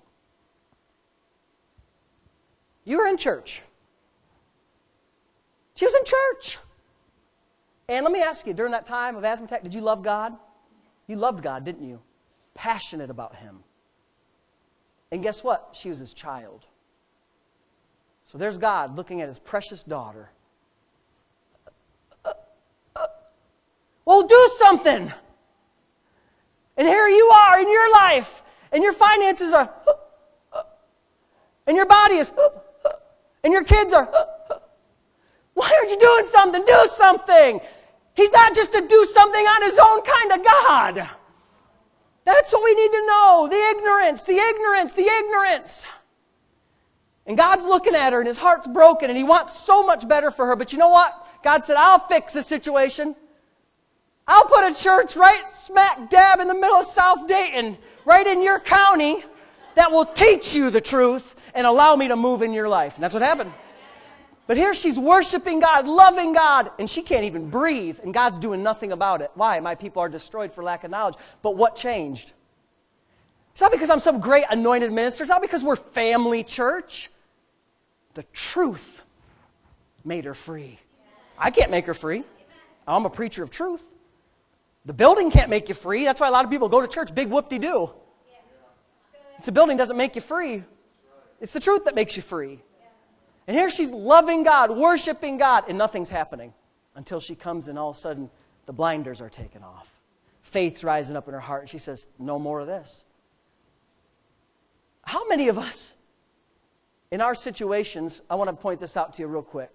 You were in church. She was in church. And let me ask you, during that time of asthma attack, did you love God? You loved God, didn't you? Passionate about Him. And guess what? She was His child. So there's God looking at His precious daughter. Well, do something. And here you are in your life, and your finances are, and your body is, and your kids are, why aren't you doing something? Do something. He's not just to do something on His own kind of God. That's what we need to know. The ignorance, the ignorance, the ignorance. And God's looking at her, and His heart's broken, and He wants so much better for her. But you know what? God said, I'll fix the situation. I'll put a church right smack dab in the middle of South Dayton, right in your county, that will teach you the truth and allow me to move in your life. And that's what happened. But here she's worshiping God, loving God, and she can't even breathe, and God's doing nothing about it. Why? My people are destroyed for lack of knowledge. But what changed? It's not because I'm some great anointed minister. It's not because we're family church. The truth made her free. I can't make her free. I'm a preacher of truth. The building can't make you free. That's why a lot of people go to church, big whoop-de-doo. It's the building doesn't make you free. It's the truth that makes you free. And here she's loving God, worshiping God, and nothing's happening until she comes and all of a sudden the blinders are taken off. Faith's rising up in her heart, and she says, no more of this. How many of us, in our situations, I want to point this out to you real quick.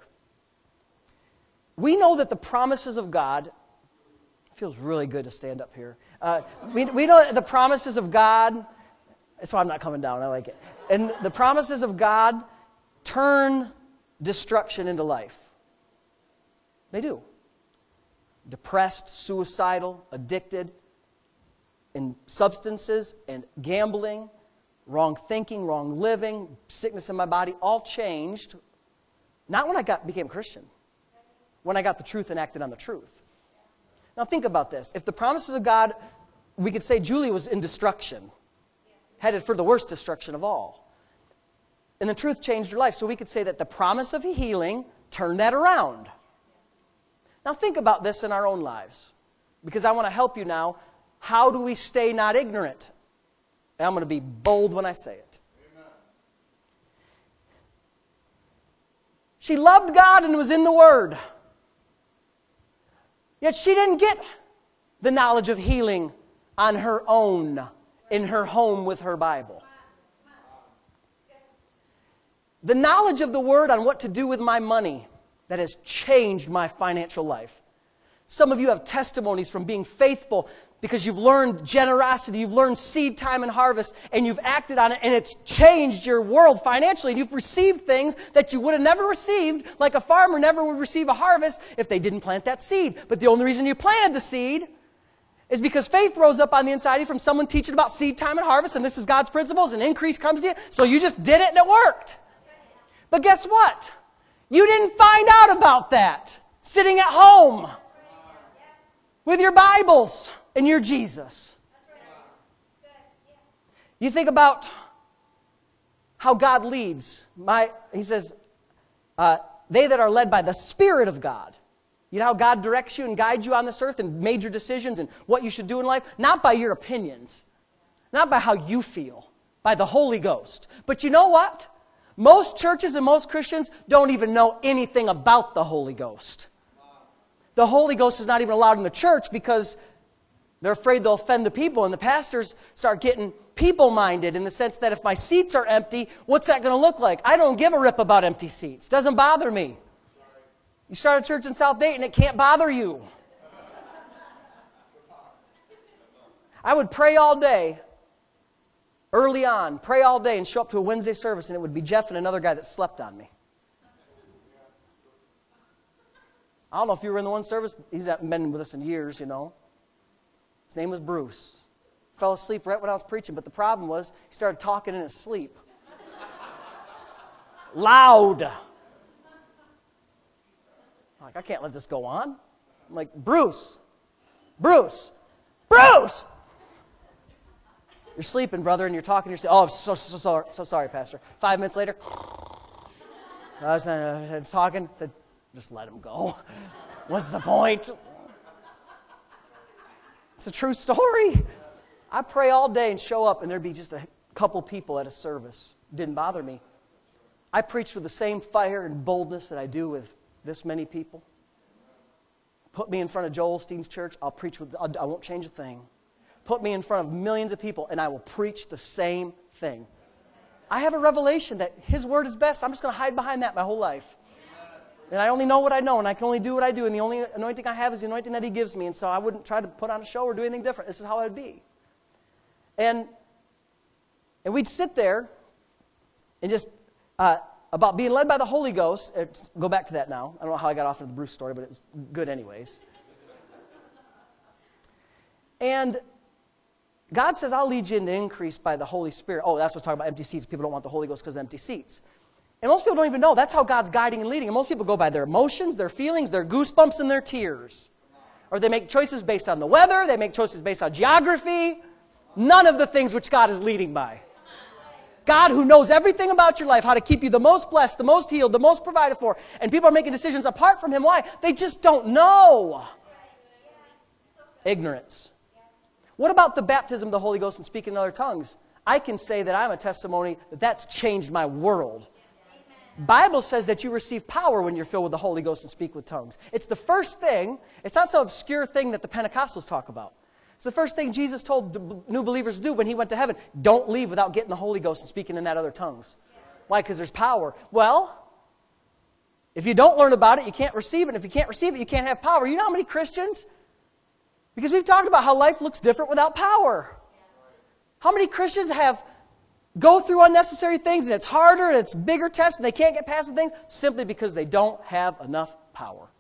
We know that the promises of God, it feels really good to stand up here. We know that the promises of God, that's why I'm not coming down, I like it. And the promises of God turn destruction into life. They do. Depressed, suicidal, addicted, in substances and gambling, wrong thinking, wrong living, sickness in my body, all changed. Not when I became a Christian. When I got the truth and acted on the truth. Now think about this. If the promises of God, we could say Julie was in destruction. Headed for the worst destruction of all. And the truth changed her life. So we could say that the promise of healing turned that around. Now think about this in our own lives. Because I want to help you now. How do we stay not ignorant? And I'm going to be bold when I say it. Amen. She loved God and was in the Word. Yet she didn't get the knowledge of healing on her own, in her home with her Bible. The knowledge of the Word on what to do with my money that has changed my financial life. Some of you have testimonies from being faithful because you've learned generosity, you've learned seed time and harvest, and you've acted on it, and it's changed your world financially. And you've received things that you would have never received, like a farmer never would receive a harvest if they didn't plant that seed. But the only reason you planted the seed is because faith rose up on the inside of you from someone teaching about seed time and harvest, and this is God's principles, and increase comes to you. So you just did it, and it worked. But guess what? You didn't find out about that sitting at home with your Bibles and your Jesus. You think about how God leads. He says, they that are led by the Spirit of God. You know how God directs you and guides you on this earth and major decisions and what you should do in life? Not by your opinions. Not by how you feel. By the Holy Ghost. But you know what? Most churches and most Christians don't even know anything about the Holy Ghost. The Holy Ghost is not even allowed in the church because they're afraid they'll offend the people. And the pastors start getting people-minded in the sense that if my seats are empty, what's that going to look like? I don't give a rip about empty seats. It doesn't bother me. You start a church in South Dayton, it can't bother you. I would pray all day, early on, pray all day and show up to a Wednesday service, and it would be Jeff and another guy that slept on me. I don't know if you were in the one service. He's not been with us in years, you know. His name was Bruce. Fell asleep right when I was preaching, but the problem was he started talking in his sleep. Loud. I'm like, I can't let this go on. I'm like, Bruce. You're sleeping, brother, and you're talking. You're saying, "Oh, I'm so sorry, Pastor." 5 minutes later, I was talking. Said, "Just let him go. What's the point?" It's a true story. I pray all day and show up, and there'd be just a couple people at a service. Didn't bother me. I preach with the same fire and boldness that I do with this many people. Put me in front of Joel Osteen's church, I won't change a thing. Put me in front of millions of people, and I will preach the same thing. I have a revelation that His Word is best. I'm just going to hide behind that my whole life. And I only know what I know, and I can only do what I do, and the only anointing I have is the anointing that He gives me, and so I wouldn't try to put on a show or do anything different. This is how I would be. And we'd sit there and just, about being led by the Holy Ghost, go back to that now. I don't know how I got off of the Bruce story, but it was good anyways. And God says, I'll lead you into increase by the Holy Spirit. Oh, that's what's talking about empty seats. People don't want the Holy Ghost because of empty seats. And most people don't even know. That's how God's guiding and leading. And most people go by their emotions, their feelings, their goosebumps, and their tears. Or they make choices based on the weather. They make choices based on geography. None of the things which God is leading by. God, who knows everything about your life, how to keep you the most blessed, the most healed, the most provided for. And people are making decisions apart from Him. Why? They just don't know. Ignorance. What about the baptism of the Holy Ghost and speaking in other tongues? I can say that I'm a testimony that that's changed my world. Bible says that you receive power when you're filled with the Holy Ghost and speak with tongues. It's the first thing. It's not some obscure thing that the Pentecostals talk about. It's the first thing Jesus told new believers to do when He went to heaven. Don't leave without getting the Holy Ghost and speaking in that other tongues. Why? Because there's power. Well, if you don't learn about it, you can't receive it. And if you can't receive it, you can't have power. You know how many Christians? Because we've talked about how life looks different without power. How many Christians go through unnecessary things, and it's harder, and it's bigger tests, and they can't get past the things simply because they don't have enough power.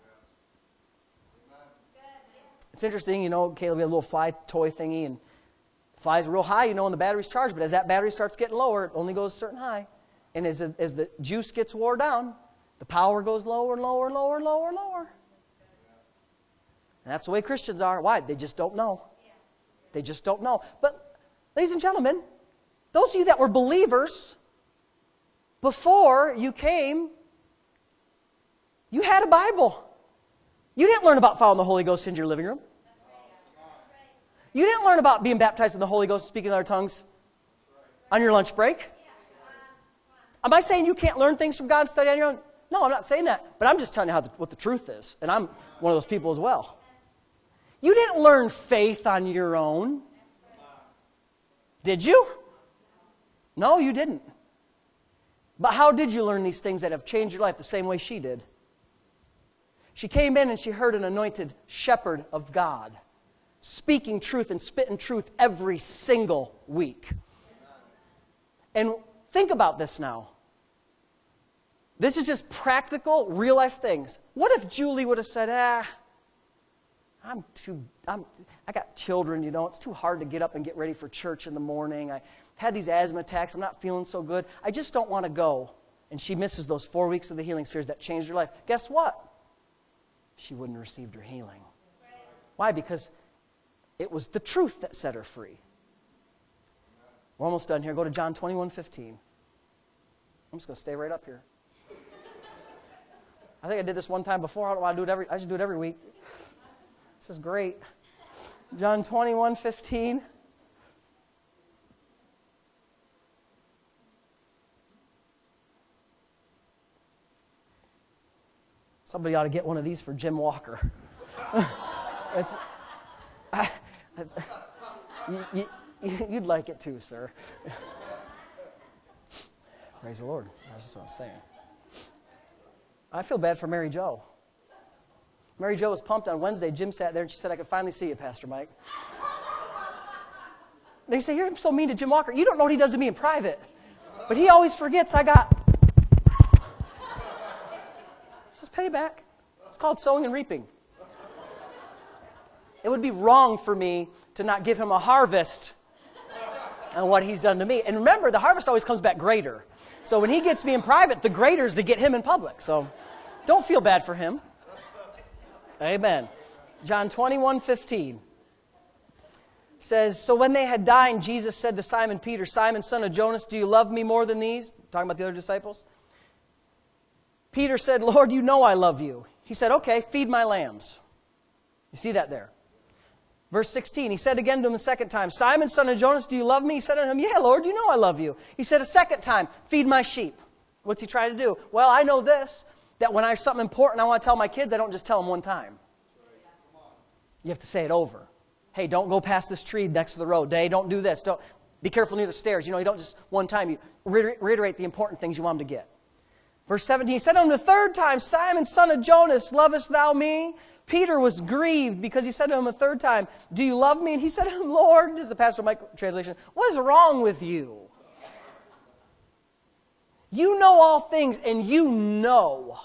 It's interesting, you know, Caleb had a little fly toy thingy, and it flies real high, you know, when the battery's charged, but as that battery starts getting lower, it only goes a certain high. And as the juice gets wore down, the power goes lower and lower and lower and lower and lower. And that's the way Christians are. Why? They just don't know. They just don't know. But, ladies and gentlemen, those of you that were believers, before you came, you had a Bible. You didn't learn about following the Holy Ghost into your living room. You didn't learn about being baptized in the Holy Ghost and speaking in other tongues on your lunch break. Am I saying you can't learn things from God and study on your own? No, I'm not saying that. But I'm just telling you what the truth is. And I'm one of those people as well. You didn't learn faith on your own. Did you? No, you didn't. But how did you learn these things that have changed your life the same way she did? She came in and she heard an anointed shepherd of God speaking truth and spitting truth every single week. And think about this now. This is just practical, real-life things. What if Julie would have said, I got children, you know, it's too hard to get up and get ready for church in the morning. I had these asthma attacks, I'm not feeling so good. I just don't want to go. And she misses those 4 weeks of the healing series that changed her life. Guess what? She wouldn't have received her healing. Why? Because it was the truth that set her free. We're almost done here. Go to John 21:15. I'm just going to stay right up here. I think I did this one time before. I don't want to do it I should do it every week. This is great. John 21:15. Somebody ought to get one of these for Jim Walker. You'd like it too, sir. Praise the Lord. That's just what I was saying. I feel bad for Mary Jo. Mary Jo was pumped on Wednesday. Jim sat there and she said, I could finally see you, Pastor Mike. They say, you're so mean to Jim Walker. You don't know what he does to me in private. But he always forgets I got... This is payback. It's called sowing and reaping. It would be wrong for me to not give him a harvest on what he's done to me. And remember, the harvest always comes back greater. So when he gets me in private, the greater is to get him in public. So don't feel bad for him. Amen. John 21:15 says, so when they had dined, Jesus said to Simon Peter, Simon, son of Jonas, do you love me more than these? Talking about the other disciples. Peter said, Lord, you know I love you. He said, okay, feed my lambs. You see that there. Verse 16, he said again to him the second time, Simon, son of Jonas, do you love me? He said to him, yeah, Lord, you know I love you. He said a second time, feed my sheep. What's he trying to do? Well, I know this, that when I have something important I want to tell my kids, I don't just tell them one time. You have to say it over. Hey, don't go past this tree next to the road. Hey, don't do this. Don't be careful near the stairs. You know, you don't just one time. You reiterate the important things you want them to get. Verse 17, he said to him the third time, Simon, son of Jonas, lovest thou me? Peter was grieved because he said to him a third time, do you love me? And he said to him, Lord, this is the Pastor Mike translation, what is wrong with you? You know all things, and you know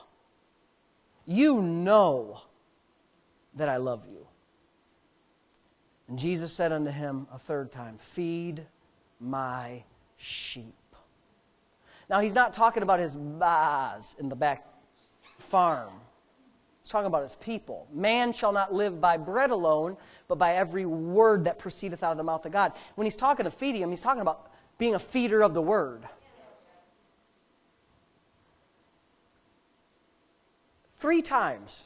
that I love you. And Jesus said unto him a third time, feed my sheep. Now, he's not talking about his baas in the back farm. He's talking about his people. Man shall not live by bread alone, but by every word that proceedeth out of the mouth of God. When he's talking to feeding him, he's talking about being a feeder of the word. 3 times,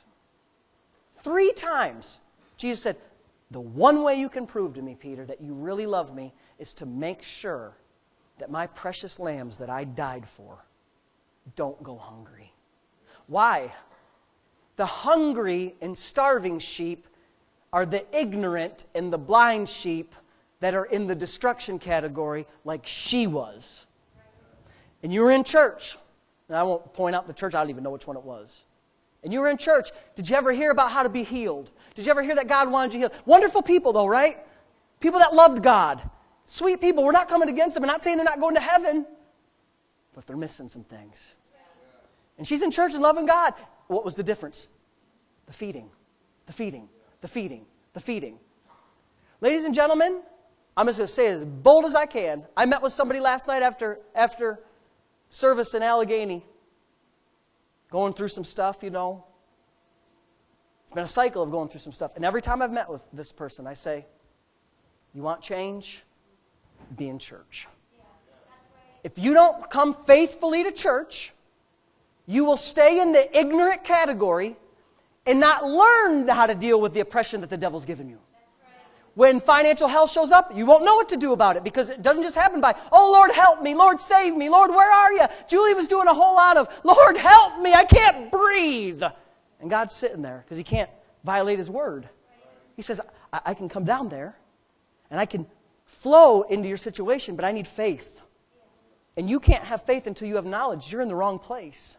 Jesus said, the one way you can prove to me, Peter, that you really love me is to make sure that my precious lambs that I died for don't go hungry. Why? The hungry and starving sheep are the ignorant and the blind sheep that are in the destruction category like she was. And you were in church. And I won't point out the church. I don't even know which one it was. And you were in church. Did you ever hear about how to be healed? Did you ever hear that God wanted you healed? Wonderful people though, right? People that loved God. Sweet people. We're not coming against them. We're not saying they're not going to heaven. But they're missing some things. And she's in church and loving God. What was the difference? The feeding. The feeding. The feeding. The feeding. Ladies and gentlemen, I'm just going to say it as bold as I can. I met with somebody last night after service in Allegheny. Going through some stuff, you know. It's been a cycle of going through some stuff. And every time I've met with this person, I say, you want change? Be in church. If you don't come faithfully to church, you will stay in the ignorant category and not learn how to deal with the oppression that the devil's given you. When financial hell shows up, you won't know what to do about it because it doesn't just happen by, oh, Lord, help me. Lord, save me. Lord, where are you? Julie was doing a whole lot of, Lord, help me. I can't breathe. And God's sitting there because he can't violate his word. He says, I can come down there and I can flow into your situation, but I need faith. and you can't have faith until you have knowledge, you're in the wrong place.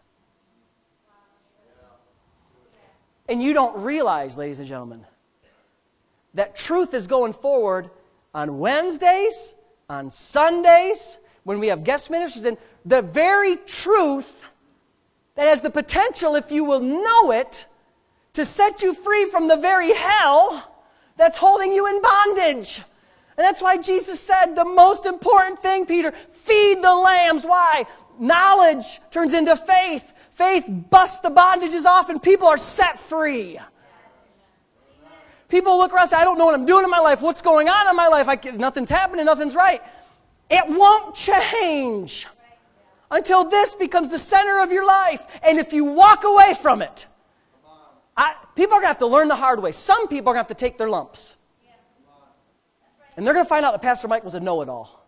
And you don't realize, ladies and gentlemen, that truth is going forward on Wednesdays, on Sundays, when we have guest ministers, and the very truth that has the potential, if you will know it, to set you free from the very hell that's holding you in bondage. And that's why Jesus said the most important thing, Peter, feed the lambs. Why? Knowledge turns into faith. Faith busts the bondages off and people are set free. People look around and say, I don't know what I'm doing in my life. What's going on in my life? Nothing's happening. Nothing's right. It won't change until this becomes the center of your life. And if you walk away from it, people are going to have to learn the hard way. Some people are going to have to take their lumps. And they're going to find out that Pastor Mike was a know-it-all.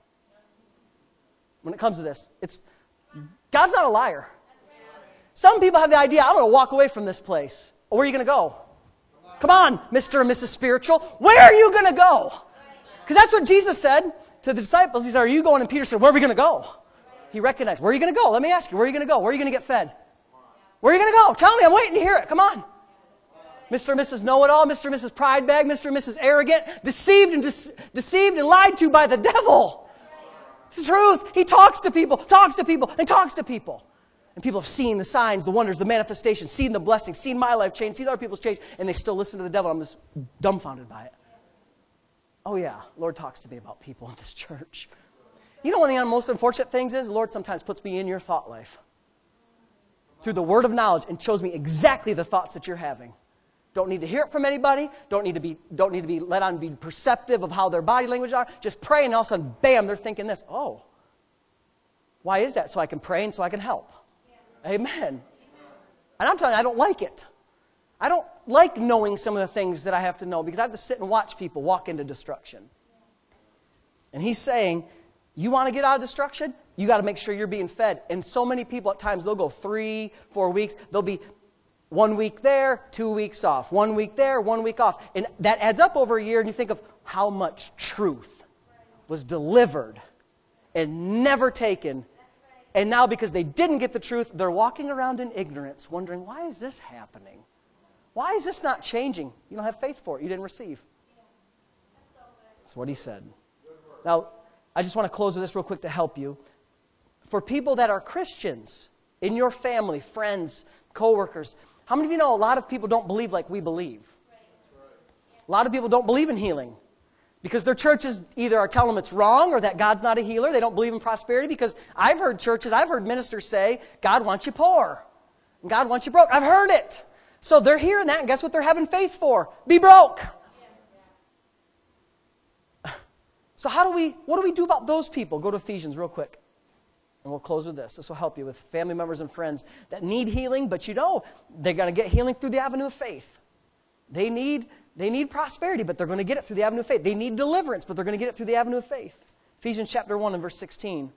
When it comes to this, God's not a liar. Some people have the idea, I'm going to walk away from this place. Well, where are you going to go? Come on, Mr. and Mrs. Spiritual. Where are you going to go? Because that's what Jesus said to the disciples. He said, are you going? And Peter said, where are we going to go? He recognized, where are you going to go? Let me ask you, where are you going to go? Where are you going to get fed? Where are you going to go? Tell me, I'm waiting to hear it. Come on. Mr. and Mrs. Know-it-all, Mr. and Mrs. Pride Bag, Mr. and Mrs. Arrogant, deceived and lied to by the devil. It's the truth. He talks to people, and talks to people. And people have seen the signs, the wonders, the manifestations, seen the blessings, seen my life change, seen other people's change, and they still listen to the devil. I'm just dumbfounded by it. Oh yeah, the Lord talks to me about people in this church. You know one of the most unfortunate things is, the Lord sometimes puts me in your thought life through the word of knowledge and shows me exactly the thoughts that you're having. Don't need to hear it from anybody. Don't need to be let on be perceptive of how their body language are. Just pray and all of a sudden, bam, they're thinking this. Oh, why is that? So I can pray and so I can help. Yeah. Amen. And I'm telling you, I don't like it. I don't like knowing some of the things that I have to know because I have to sit and watch people walk into destruction. And he's saying, you want to get out of destruction? You got to make sure you're being fed. And so many people at times, they'll go 3-4 weeks. They'll be 1 week there, 2 weeks off. 1 week there, 1 week off. And that adds up over a year, and you think of how much truth was delivered and never taken. And now because they didn't get the truth, they're walking around in ignorance, wondering, why is this happening? Why is this not changing? You don't have faith for it. You didn't receive. That's what he said. Now, I just want to close with this real quick to help you. For people that are Christians, in your family, friends, co-workers, how many of you know a lot of people don't believe like we believe? A lot of people don't believe in healing because their churches either are telling them it's wrong or that God's not a healer. They don't believe in prosperity because I've heard ministers say, God wants you poor and God wants you broke. I've heard it. So they're hearing that, and guess what they're having faith for? Be broke. So what do we do about those people? Go to Ephesians real quick. And we'll close with this. This will help you with family members and friends that need healing, but you know they're going to get healing through the avenue of faith. They need prosperity, but they're going to get it through the avenue of faith. They need deliverance, but they're going to get it through the avenue of faith. Ephesians chapter 1 and verse 16.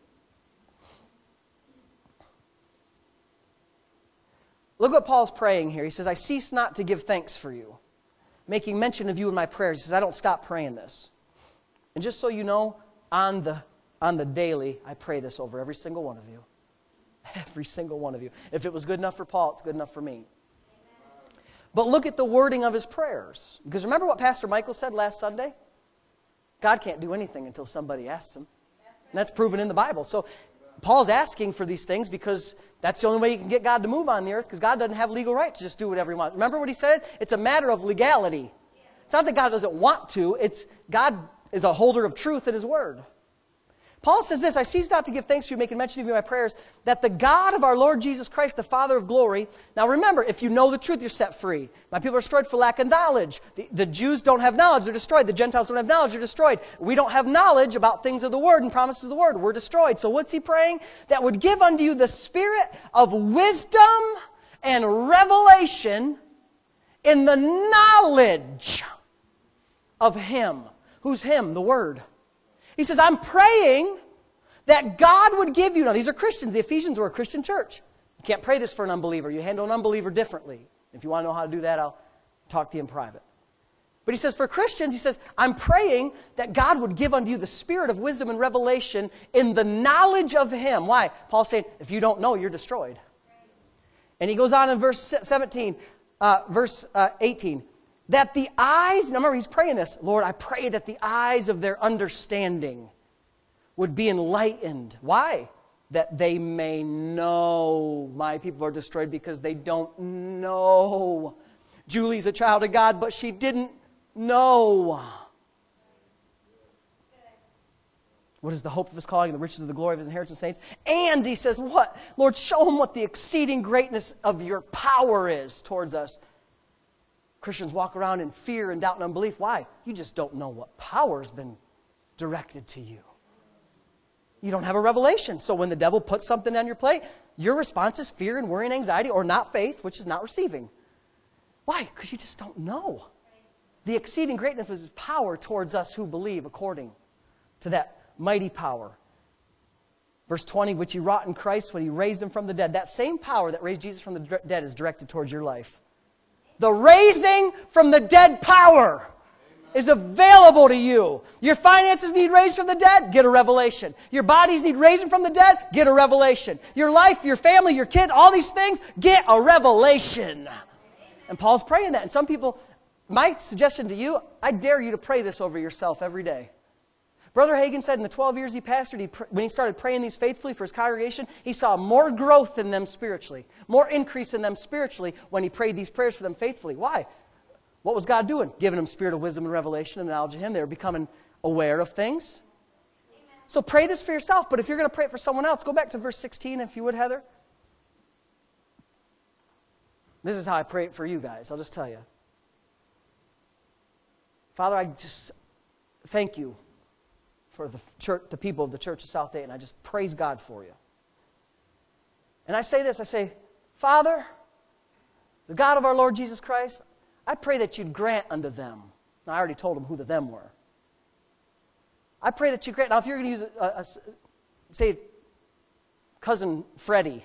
Look what Paul's praying here. He says, I cease not to give thanks for you, making mention of you in my prayers. He says, I don't stop praying this. And just so you know, on the daily, I pray this over every single one of you. Every single one of you. If it was good enough for Paul, it's good enough for me. Amen. But look at the wording of his prayers. Because remember what Pastor Michael said last Sunday? God can't do anything until somebody asks him. And that's proven in the Bible. So Paul's asking for these things because that's the only way you can get God to move on the earth, because God doesn't have legal right to just do whatever he wants. Remember what he said? It's a matter of legality. It's not that God doesn't want to. It's God is a holder of truth in his word. Paul says this, I cease not to give thanks to you, making mention of you in my prayers, that the God of our Lord Jesus Christ, the Father of glory. Now remember, if you know the truth, you're set free. My people are destroyed for lack of knowledge. The Jews don't have knowledge, they're destroyed. The Gentiles don't have knowledge, they're destroyed. We don't have knowledge about things of the word and promises of the word. We're destroyed. So what's he praying? That would give unto you the spirit of wisdom and revelation in the knowledge of him. Who's him? The word. He says, I'm praying that God would give you... Now, these are Christians. The Ephesians were a Christian church. You can't pray this for an unbeliever. You handle an unbeliever differently. If you want to know how to do that, I'll talk to you in private. But he says for Christians, he says, I'm praying that God would give unto you the spirit of wisdom and revelation in the knowledge of Him. Why? Paul's saying, if you don't know, you're destroyed. And he goes on in verse 18, that the eyes, now remember he's praying this, Lord, I pray that the eyes of their understanding would be enlightened. Why? That they may know. My people are destroyed because they don't know. Julie's a child of God, but she didn't know. What is the hope of His calling and the riches of the glory of His inheritance, saints? And he says, what? Lord, show them what the exceeding greatness of your power is towards us. Christians walk around in fear and doubt and unbelief. Why? You just don't know what power has been directed to you. You don't have a revelation. So when the devil puts something on your plate, your response is fear and worry and anxiety, or not faith, which is not receiving. Why? Because you just don't know. The exceeding greatness of His power towards us who believe according to that mighty power. Verse 20, which He wrought in Christ when He raised Him from the dead. That same power that raised Jesus from the dead is directed towards your life. The raising from the dead power is available to you. Your finances need raised from the dead? Get a revelation. Your bodies need raising from the dead? Get a revelation. Your life, your family, your kid, all these things, get a revelation. And Paul's praying that. And some people, my suggestion to you, I dare you to pray this over yourself every day. Brother Hagin said in the 12 years he pastored, when he started praying these faithfully for his congregation, he saw more growth in them spiritually, more increase in them spiritually when he prayed these prayers for them faithfully. Why? What was God doing? Giving them spirit of wisdom and revelation and knowledge of Him. They were becoming aware of things. So pray this for yourself, but if you're going to pray it for someone else, go back to verse 16 if you would, Heather. This is how I pray it for you guys. I'll just tell you. Father, I just thank you for the church, the people of the Church of South Dayton. I just praise God for you. And I say this, I say, Father, the God of our Lord Jesus Christ, I pray that you'd grant unto them. Now, I already told them who the them were. I pray that you grant. Now, if you're going to use, say, cousin Freddie,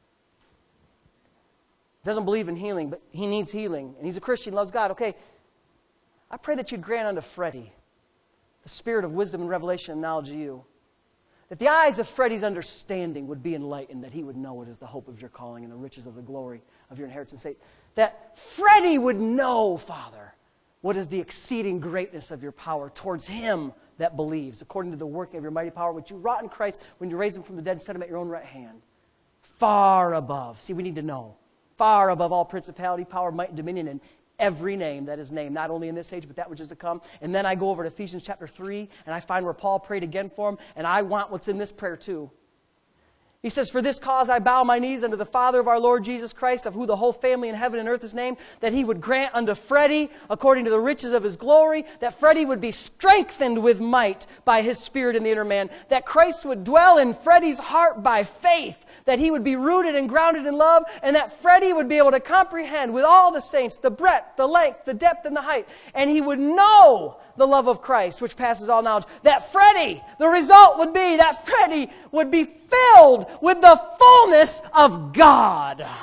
doesn't believe in healing, but he needs healing, and he's a Christian, loves God, okay, I pray that you'd grant unto Freddie the spirit of wisdom and revelation and knowledge of you. That the eyes of Freddie's understanding would be enlightened, that he would know it is the hope of your calling and the riches of the glory of your inheritance. That Freddie would know, Father, what is the exceeding greatness of your power towards him that believes, according to the working of your mighty power, which you wrought in Christ when you raised Him from the dead and set Him at your own right hand. Far above. See, we need to know. Far above all principality, power, might, and dominion, and every name that is named, not only in this age, but that which is to come. And then I go over to Ephesians chapter 3, and I find where Paul prayed again for him, and I want what's in this prayer too. He says, for this cause I bow my knees unto the Father of our Lord Jesus Christ, of who the whole family in heaven and earth is named, that He would grant unto Freddie, according to the riches of His glory, that Freddie would be strengthened with might by His Spirit in the inner man, that Christ would dwell in Freddie's heart by faith, that he would be rooted and grounded in love, and that Freddie would be able to comprehend with all the saints the breadth, the length, the depth, and the height, and he would know the love of Christ, which passes all knowledge. That Freddie, the result would be that Freddie would be filled with the fullness of God. Amen.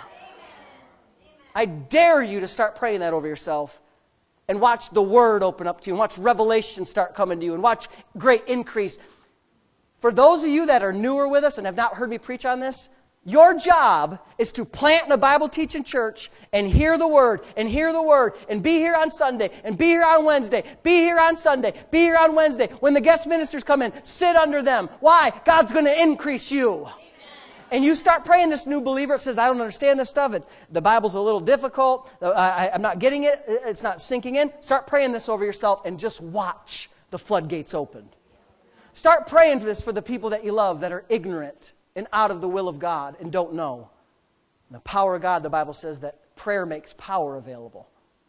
I dare you to start praying that over yourself and watch the Word open up to you and watch revelation start coming to you and watch great increase. For those of you that are newer with us and have not heard me preach on this, your job is to plant in a Bible-teaching church and hear the Word and be here on Sunday and be here on Wednesday, be here on Sunday, be here on Wednesday. When the guest ministers come in, sit under them. Why? God's going to increase you. Amen. And you start praying, this new believer says, I don't understand this stuff. The Bible's a little difficult. I'm not getting it. It's not sinking in. Start praying this over yourself and just watch the floodgates open. Start praying for this for the people that you love that are ignorant and out of the will of God and don't know. And the power of God, the Bible says that prayer makes power available.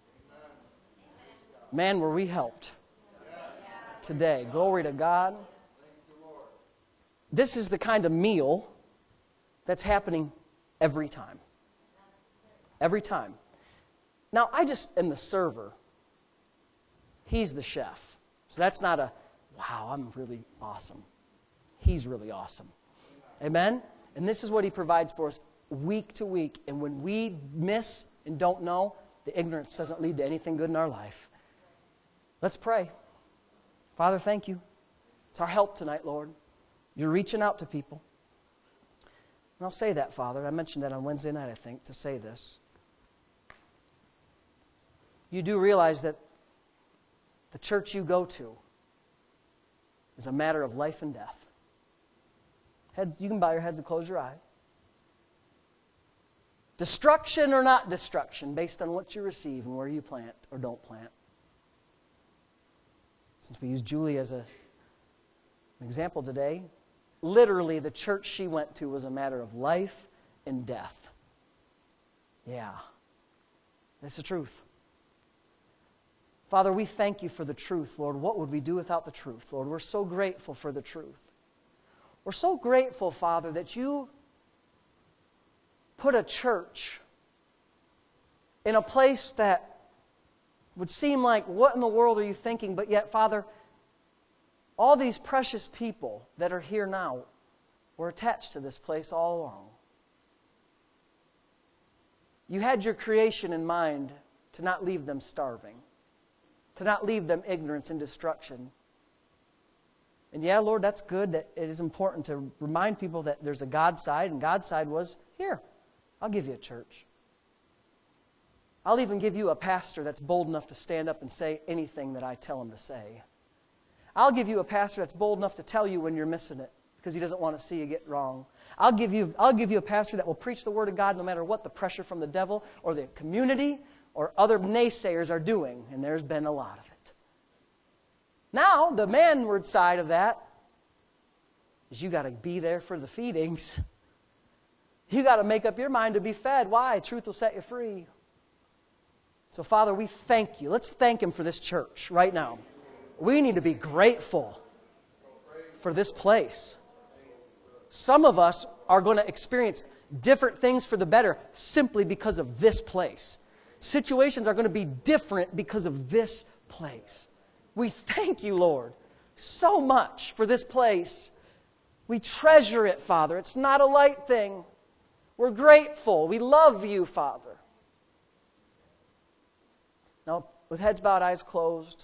Man, were we helped today. Glory to God. This is the kind of meal that's happening every time. Every time. Now, I just am the server. He's the chef. So that's not a, wow, I'm really awesome. He's really awesome. Amen? And this is what He provides for us week to week. And when we miss and don't know, the ignorance doesn't lead to anything good in our life. Let's pray. Father, thank you. It's our help tonight, Lord. You're reaching out to people. And I'll say that, Father. I mentioned that on Wednesday night, I think, to say this. You do realize that the church you go to is a matter of life and death. Heads, you can bow your heads and close your eyes. Destruction or not destruction, based on what you receive and where you plant or don't plant. Since we use Julie as an example today, literally the church she went to was a matter of life and death. Yeah, that's the truth. Father, we thank you for the truth, Lord. What would we do without the truth, Lord? We're so grateful for the truth. We're so grateful, Father, that you put a church in a place that would seem like, what in the world are you thinking? But yet, Father, all these precious people that are here now were attached to this place all along. You had your creation in mind to not leave them starving, to not leave them ignorance and destruction. And yeah, Lord, that's good. That it is important to remind people that there's a God side, and God's side was, here, I'll give you a church. I'll even give you a pastor that's bold enough to stand up and say anything that I tell him to say. I'll give you a pastor that's bold enough to tell you when you're missing it because he doesn't want to see you get wrong. I'll give you a pastor that will preach the Word of God no matter what the pressure from the devil or the community or other naysayers are doing, and there's been a lot of it. Now, the manward side of that is you got to be there for the feedings. You got to make up your mind to be fed. Why? Truth will set you free. So, Father, we thank you. Let's thank Him for this church right now. We need to be grateful for this place. Some of us are going to experience different things for the better simply because of this place. Situations are going to be different because of this place. We thank you, Lord, so much for this place. We treasure it, Father. It's not a light thing. We're grateful. We love you, Father. Now, with heads bowed, eyes closed,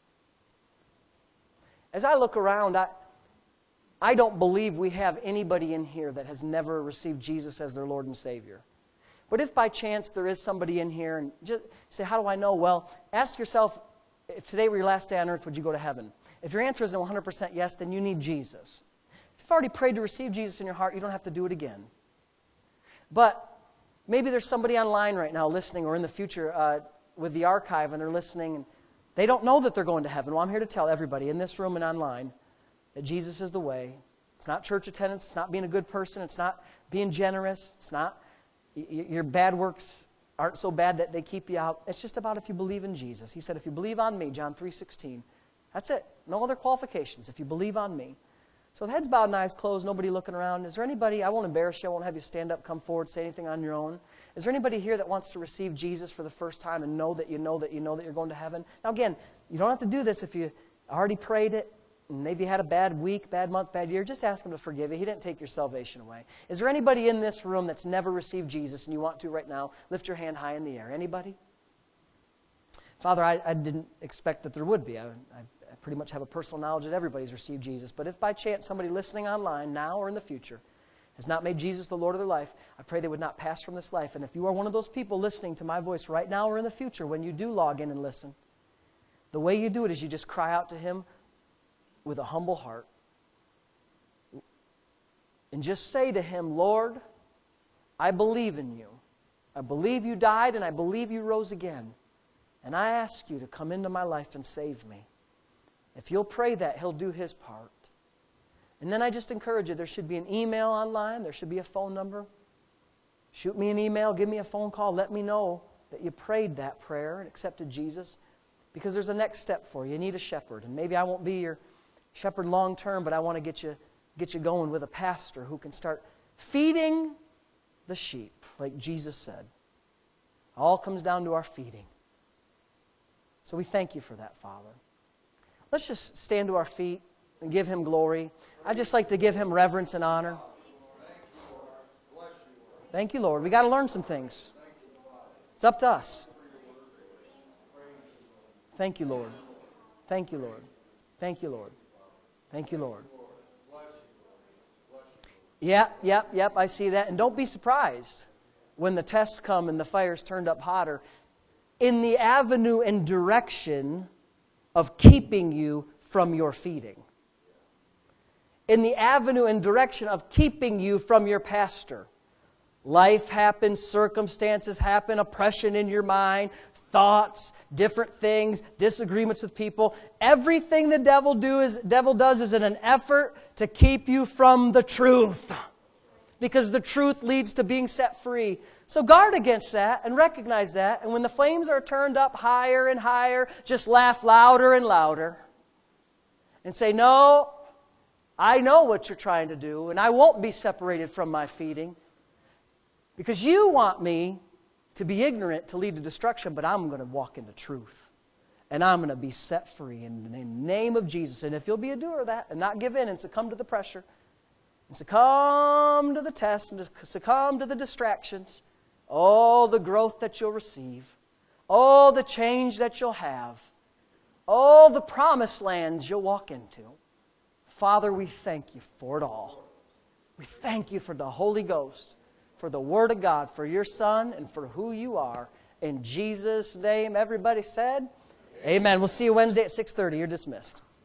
as I look around, I don't believe we have anybody in here that has never received Jesus as their Lord and Savior. But if by chance there is somebody in here and just say, how do I know? Well, ask yourself, if today were your last day on earth, would you go to heaven? If your answer is 100% yes, then you need Jesus. If you've already prayed to receive Jesus in your heart, you don't have to do it again. But maybe there's somebody online right now listening or in the future with the archive and they're listening and they don't know that they're going to heaven. Well, I'm here to tell everybody in this room and online that Jesus is the way. It's not church attendance. It's not being a good person. It's not being generous. It's not your bad works aren't so bad that they keep you out. It's just about if you believe in Jesus. He said, if you believe on me, John 3:16. That's it. No other qualifications. If you believe on me. So with heads bowed and eyes closed, nobody looking around. Is there anybody, I won't embarrass you, I won't have you stand up, come forward, say anything on your own. Is there anybody here that wants to receive Jesus for the first time and know that you know that you're going to heaven? Now again, you don't have to do this if you already prayed it, and maybe you had a bad week, bad month, bad year. Just ask Him to forgive you. He didn't take your salvation away. Is there anybody in this room that's never received Jesus and you want to right now? Lift your hand high in the air. Anybody? Father, I didn't expect that there would be. I pretty much have a personal knowledge that everybody's received Jesus. But if by chance somebody listening online now or in the future has not made Jesus the Lord of their life, I pray they would not pass from this life. And if you are one of those people listening to my voice right now or in the future, when you do log in and listen, the way you do it is you just cry out to Him with a humble heart. And just say to Him, Lord, I believe in you. I believe you died and I believe you rose again. And I ask you to come into my life and save me. If you'll pray that, He'll do His part. And then I just encourage you, there should be an email online. There should be a phone number. Shoot me an email. Give me a phone call. Let me know that you prayed that prayer and accepted Jesus. Because there's a next step for you. You need a shepherd. And maybe I won't be your shepherd long term, but I want to get you going with a pastor who can start feeding the sheep, like Jesus said. It all comes down to our feeding. So we thank you for that, Father. Let's just stand to our feet and give Him glory. I'd just like to give Him reverence and honor. Thank you, Lord. We got to learn some things. It's up to us. Thank you, Lord. Thank you, Lord. Thank you, Lord. Thank you, Lord. Yep, I see that. And don't be surprised when the tests come and the fire's turned up hotter, in the avenue and direction of keeping you from your feeding. In the avenue and direction of keeping you from your pastor. Life happens, circumstances happen, oppression in your mind, thoughts, different things, disagreements with people. Everything the devil does is in an effort to keep you from the truth. Because the truth leads to being set free. So guard against that and recognize that. And when the flames are turned up higher and higher, just laugh louder and louder. And say, no, I know what you're trying to do, and I won't be separated from my feeding. Because you want me to be ignorant to lead to destruction, but I'm going to walk into truth. And I'm going to be set free in the name of Jesus. And if you'll be a doer of that and not give in and succumb to the pressure, and succumb to the test, and succumb to the distractions, all the growth that you'll receive, all the change that you'll have, all the promised lands you'll walk into. Father, we thank you for it all. We thank you for the Holy Ghost, for the Word of God, for your Son, and for who you are. In Jesus' name, everybody said, Amen. We'll see you Wednesday at 6:30. You're dismissed.